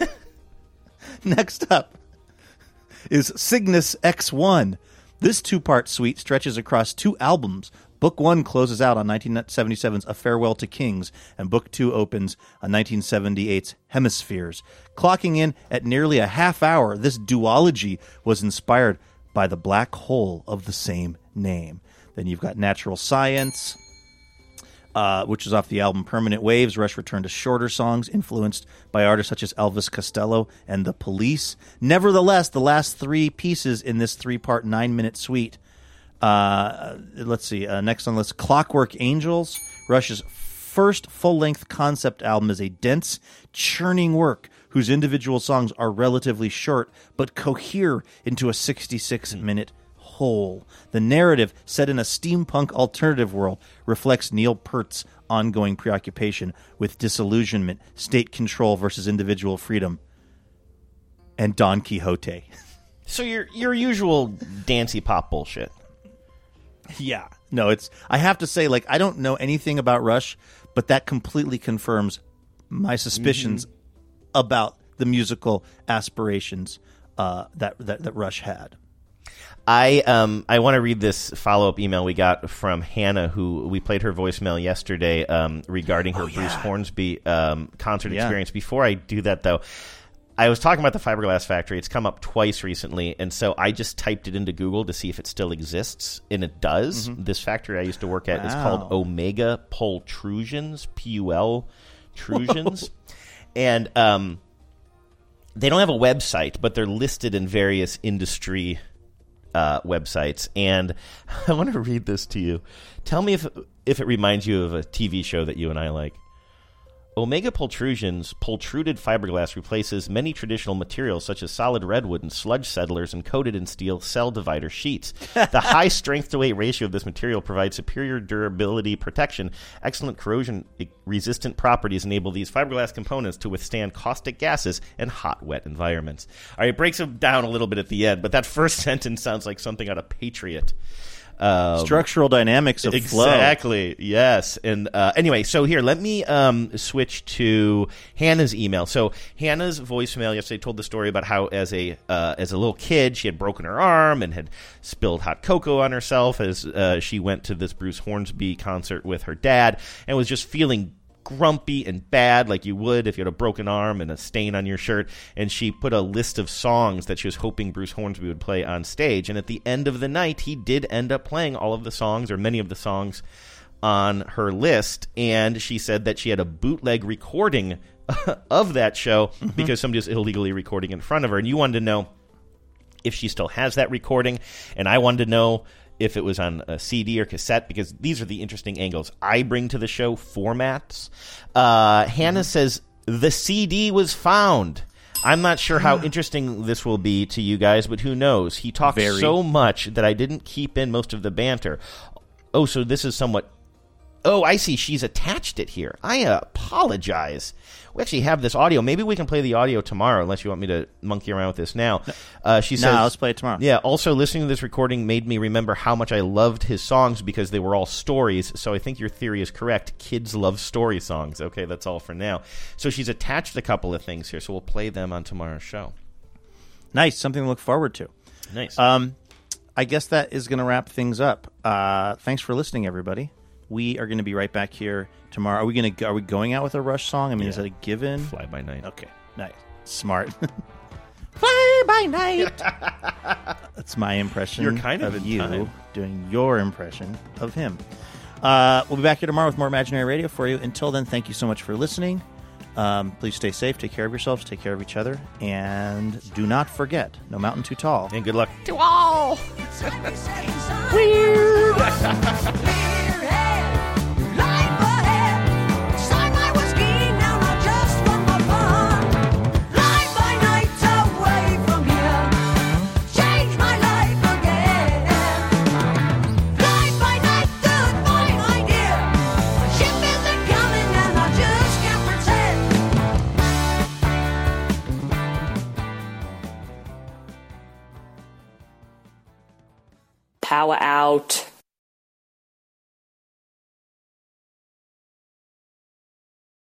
I: Next up is Cygnus X1. This 2-part suite stretches across 2 albums. Book 1 closes out on 1977's A Farewell to Kings, and Book 2 opens on 1978's Hemispheres. Clocking in at nearly a half hour, this duology was inspired by the black hole of the same name. Then you've got Natural Science, which is off the album Permanent Waves. Rush returned to shorter songs influenced by artists such as Elvis Costello and The Police. Nevertheless, the last 3 pieces in this 3-part 9-minute suite, let's see, next on the list, Clockwork Angels. Rush's first full-length concept album is a dense, churning work whose individual songs are relatively short but cohere into a 66-minute whole. The narrative, set in a steampunk alternative world, reflects Neil Peart's ongoing preoccupation with disillusionment, state control versus individual freedom, and Don Quixote.
L: So your usual dancey pop bullshit.
I: Yeah. No, I have to say, like, I don't know anything about Rush, but that completely confirms my suspicions about the musical aspirations that Rush had.
L: I want to read this follow-up email we got from Hannah, who we played her voicemail yesterday regarding her Bruce Hornsby concert experience. Before I do that, though, I was talking about the Fiberglass Factory. It's come up twice recently, and so I just typed it into Google to see if it still exists, and it does. This factory I used to work at is called Omega Pultrusions, P-U-L-Trusions, and they don't have a website, but they're listed in various industry websites, and I want to read this to you. Tell me if it reminds you of a TV show that you and I like. Omega Pultrusion's pultruded fiberglass replaces many traditional materials such as solid redwood and sludge settlers and coated in steel cell divider sheets. The high strength-to-weight ratio of this material provides superior durability protection. Excellent corrosion-resistant properties enable these fiberglass components to withstand caustic gases and hot, wet environments. All right, it breaks them down a little bit at the end, but that first sentence sounds like something out of Patriot.
I: Structural dynamics of flow.
L: Exactly, yes. And anyway, so here, let me switch to Hannah's email. So Hannah's voicemail yesterday told the story about how as a little kid, she had broken her arm and had spilled hot cocoa on herself as she went to this Bruce Hornsby concert with her dad and was just feeling grumpy and bad like you would if you had a broken arm and a stain on your shirt, and she put a list of songs that she was hoping Bruce Hornsby would play on stage, and at the end of the night he did end up playing all of the songs, or many of the songs on her list, and she said that she had a bootleg recording of that show because somebody was illegally recording in front of her, and you wanted to know if she still has that recording, and I wanted to know if it was on a CD or cassette, because these are the interesting angles I bring to the show formats. Hannah says, the CD was found. I'm not sure how interesting this will be to you guys, but who knows? He talked so much that I didn't keep in most of the banter. Oh, so this is somewhat... Oh, I see. She's attached it here. I apologize. We actually have this audio. Maybe we can play the audio tomorrow, unless you want me to monkey around with this now. She says,
I: no, let's play it tomorrow.
L: Yeah, also listening to this recording made me remember how much I loved his songs because they were all stories, so I think your theory is correct. Kids love story songs. Okay, that's all for now. So she's attached a couple of things here, so we'll play them on tomorrow's show.
I: Nice, something to look forward to.
L: Nice.
I: I guess that is going to wrap things up. Thanks for listening, everybody. We are going to be right back here tomorrow. Are we going out with a Rush song? I mean, is that a given?
L: Fly By Night.
I: Okay, nice. Smart. Fly by night. That's my impression.
L: You're kind of
I: you
L: time.
I: Doing your impression of him. We'll be back here tomorrow with more Imaginary Radio for you. Until then, thank you so much for listening. Please stay safe, take care of yourselves, take care of each other, and do not forget, no mountain too tall.
L: And good luck
F: to all.
L: Weird.
T: Power out.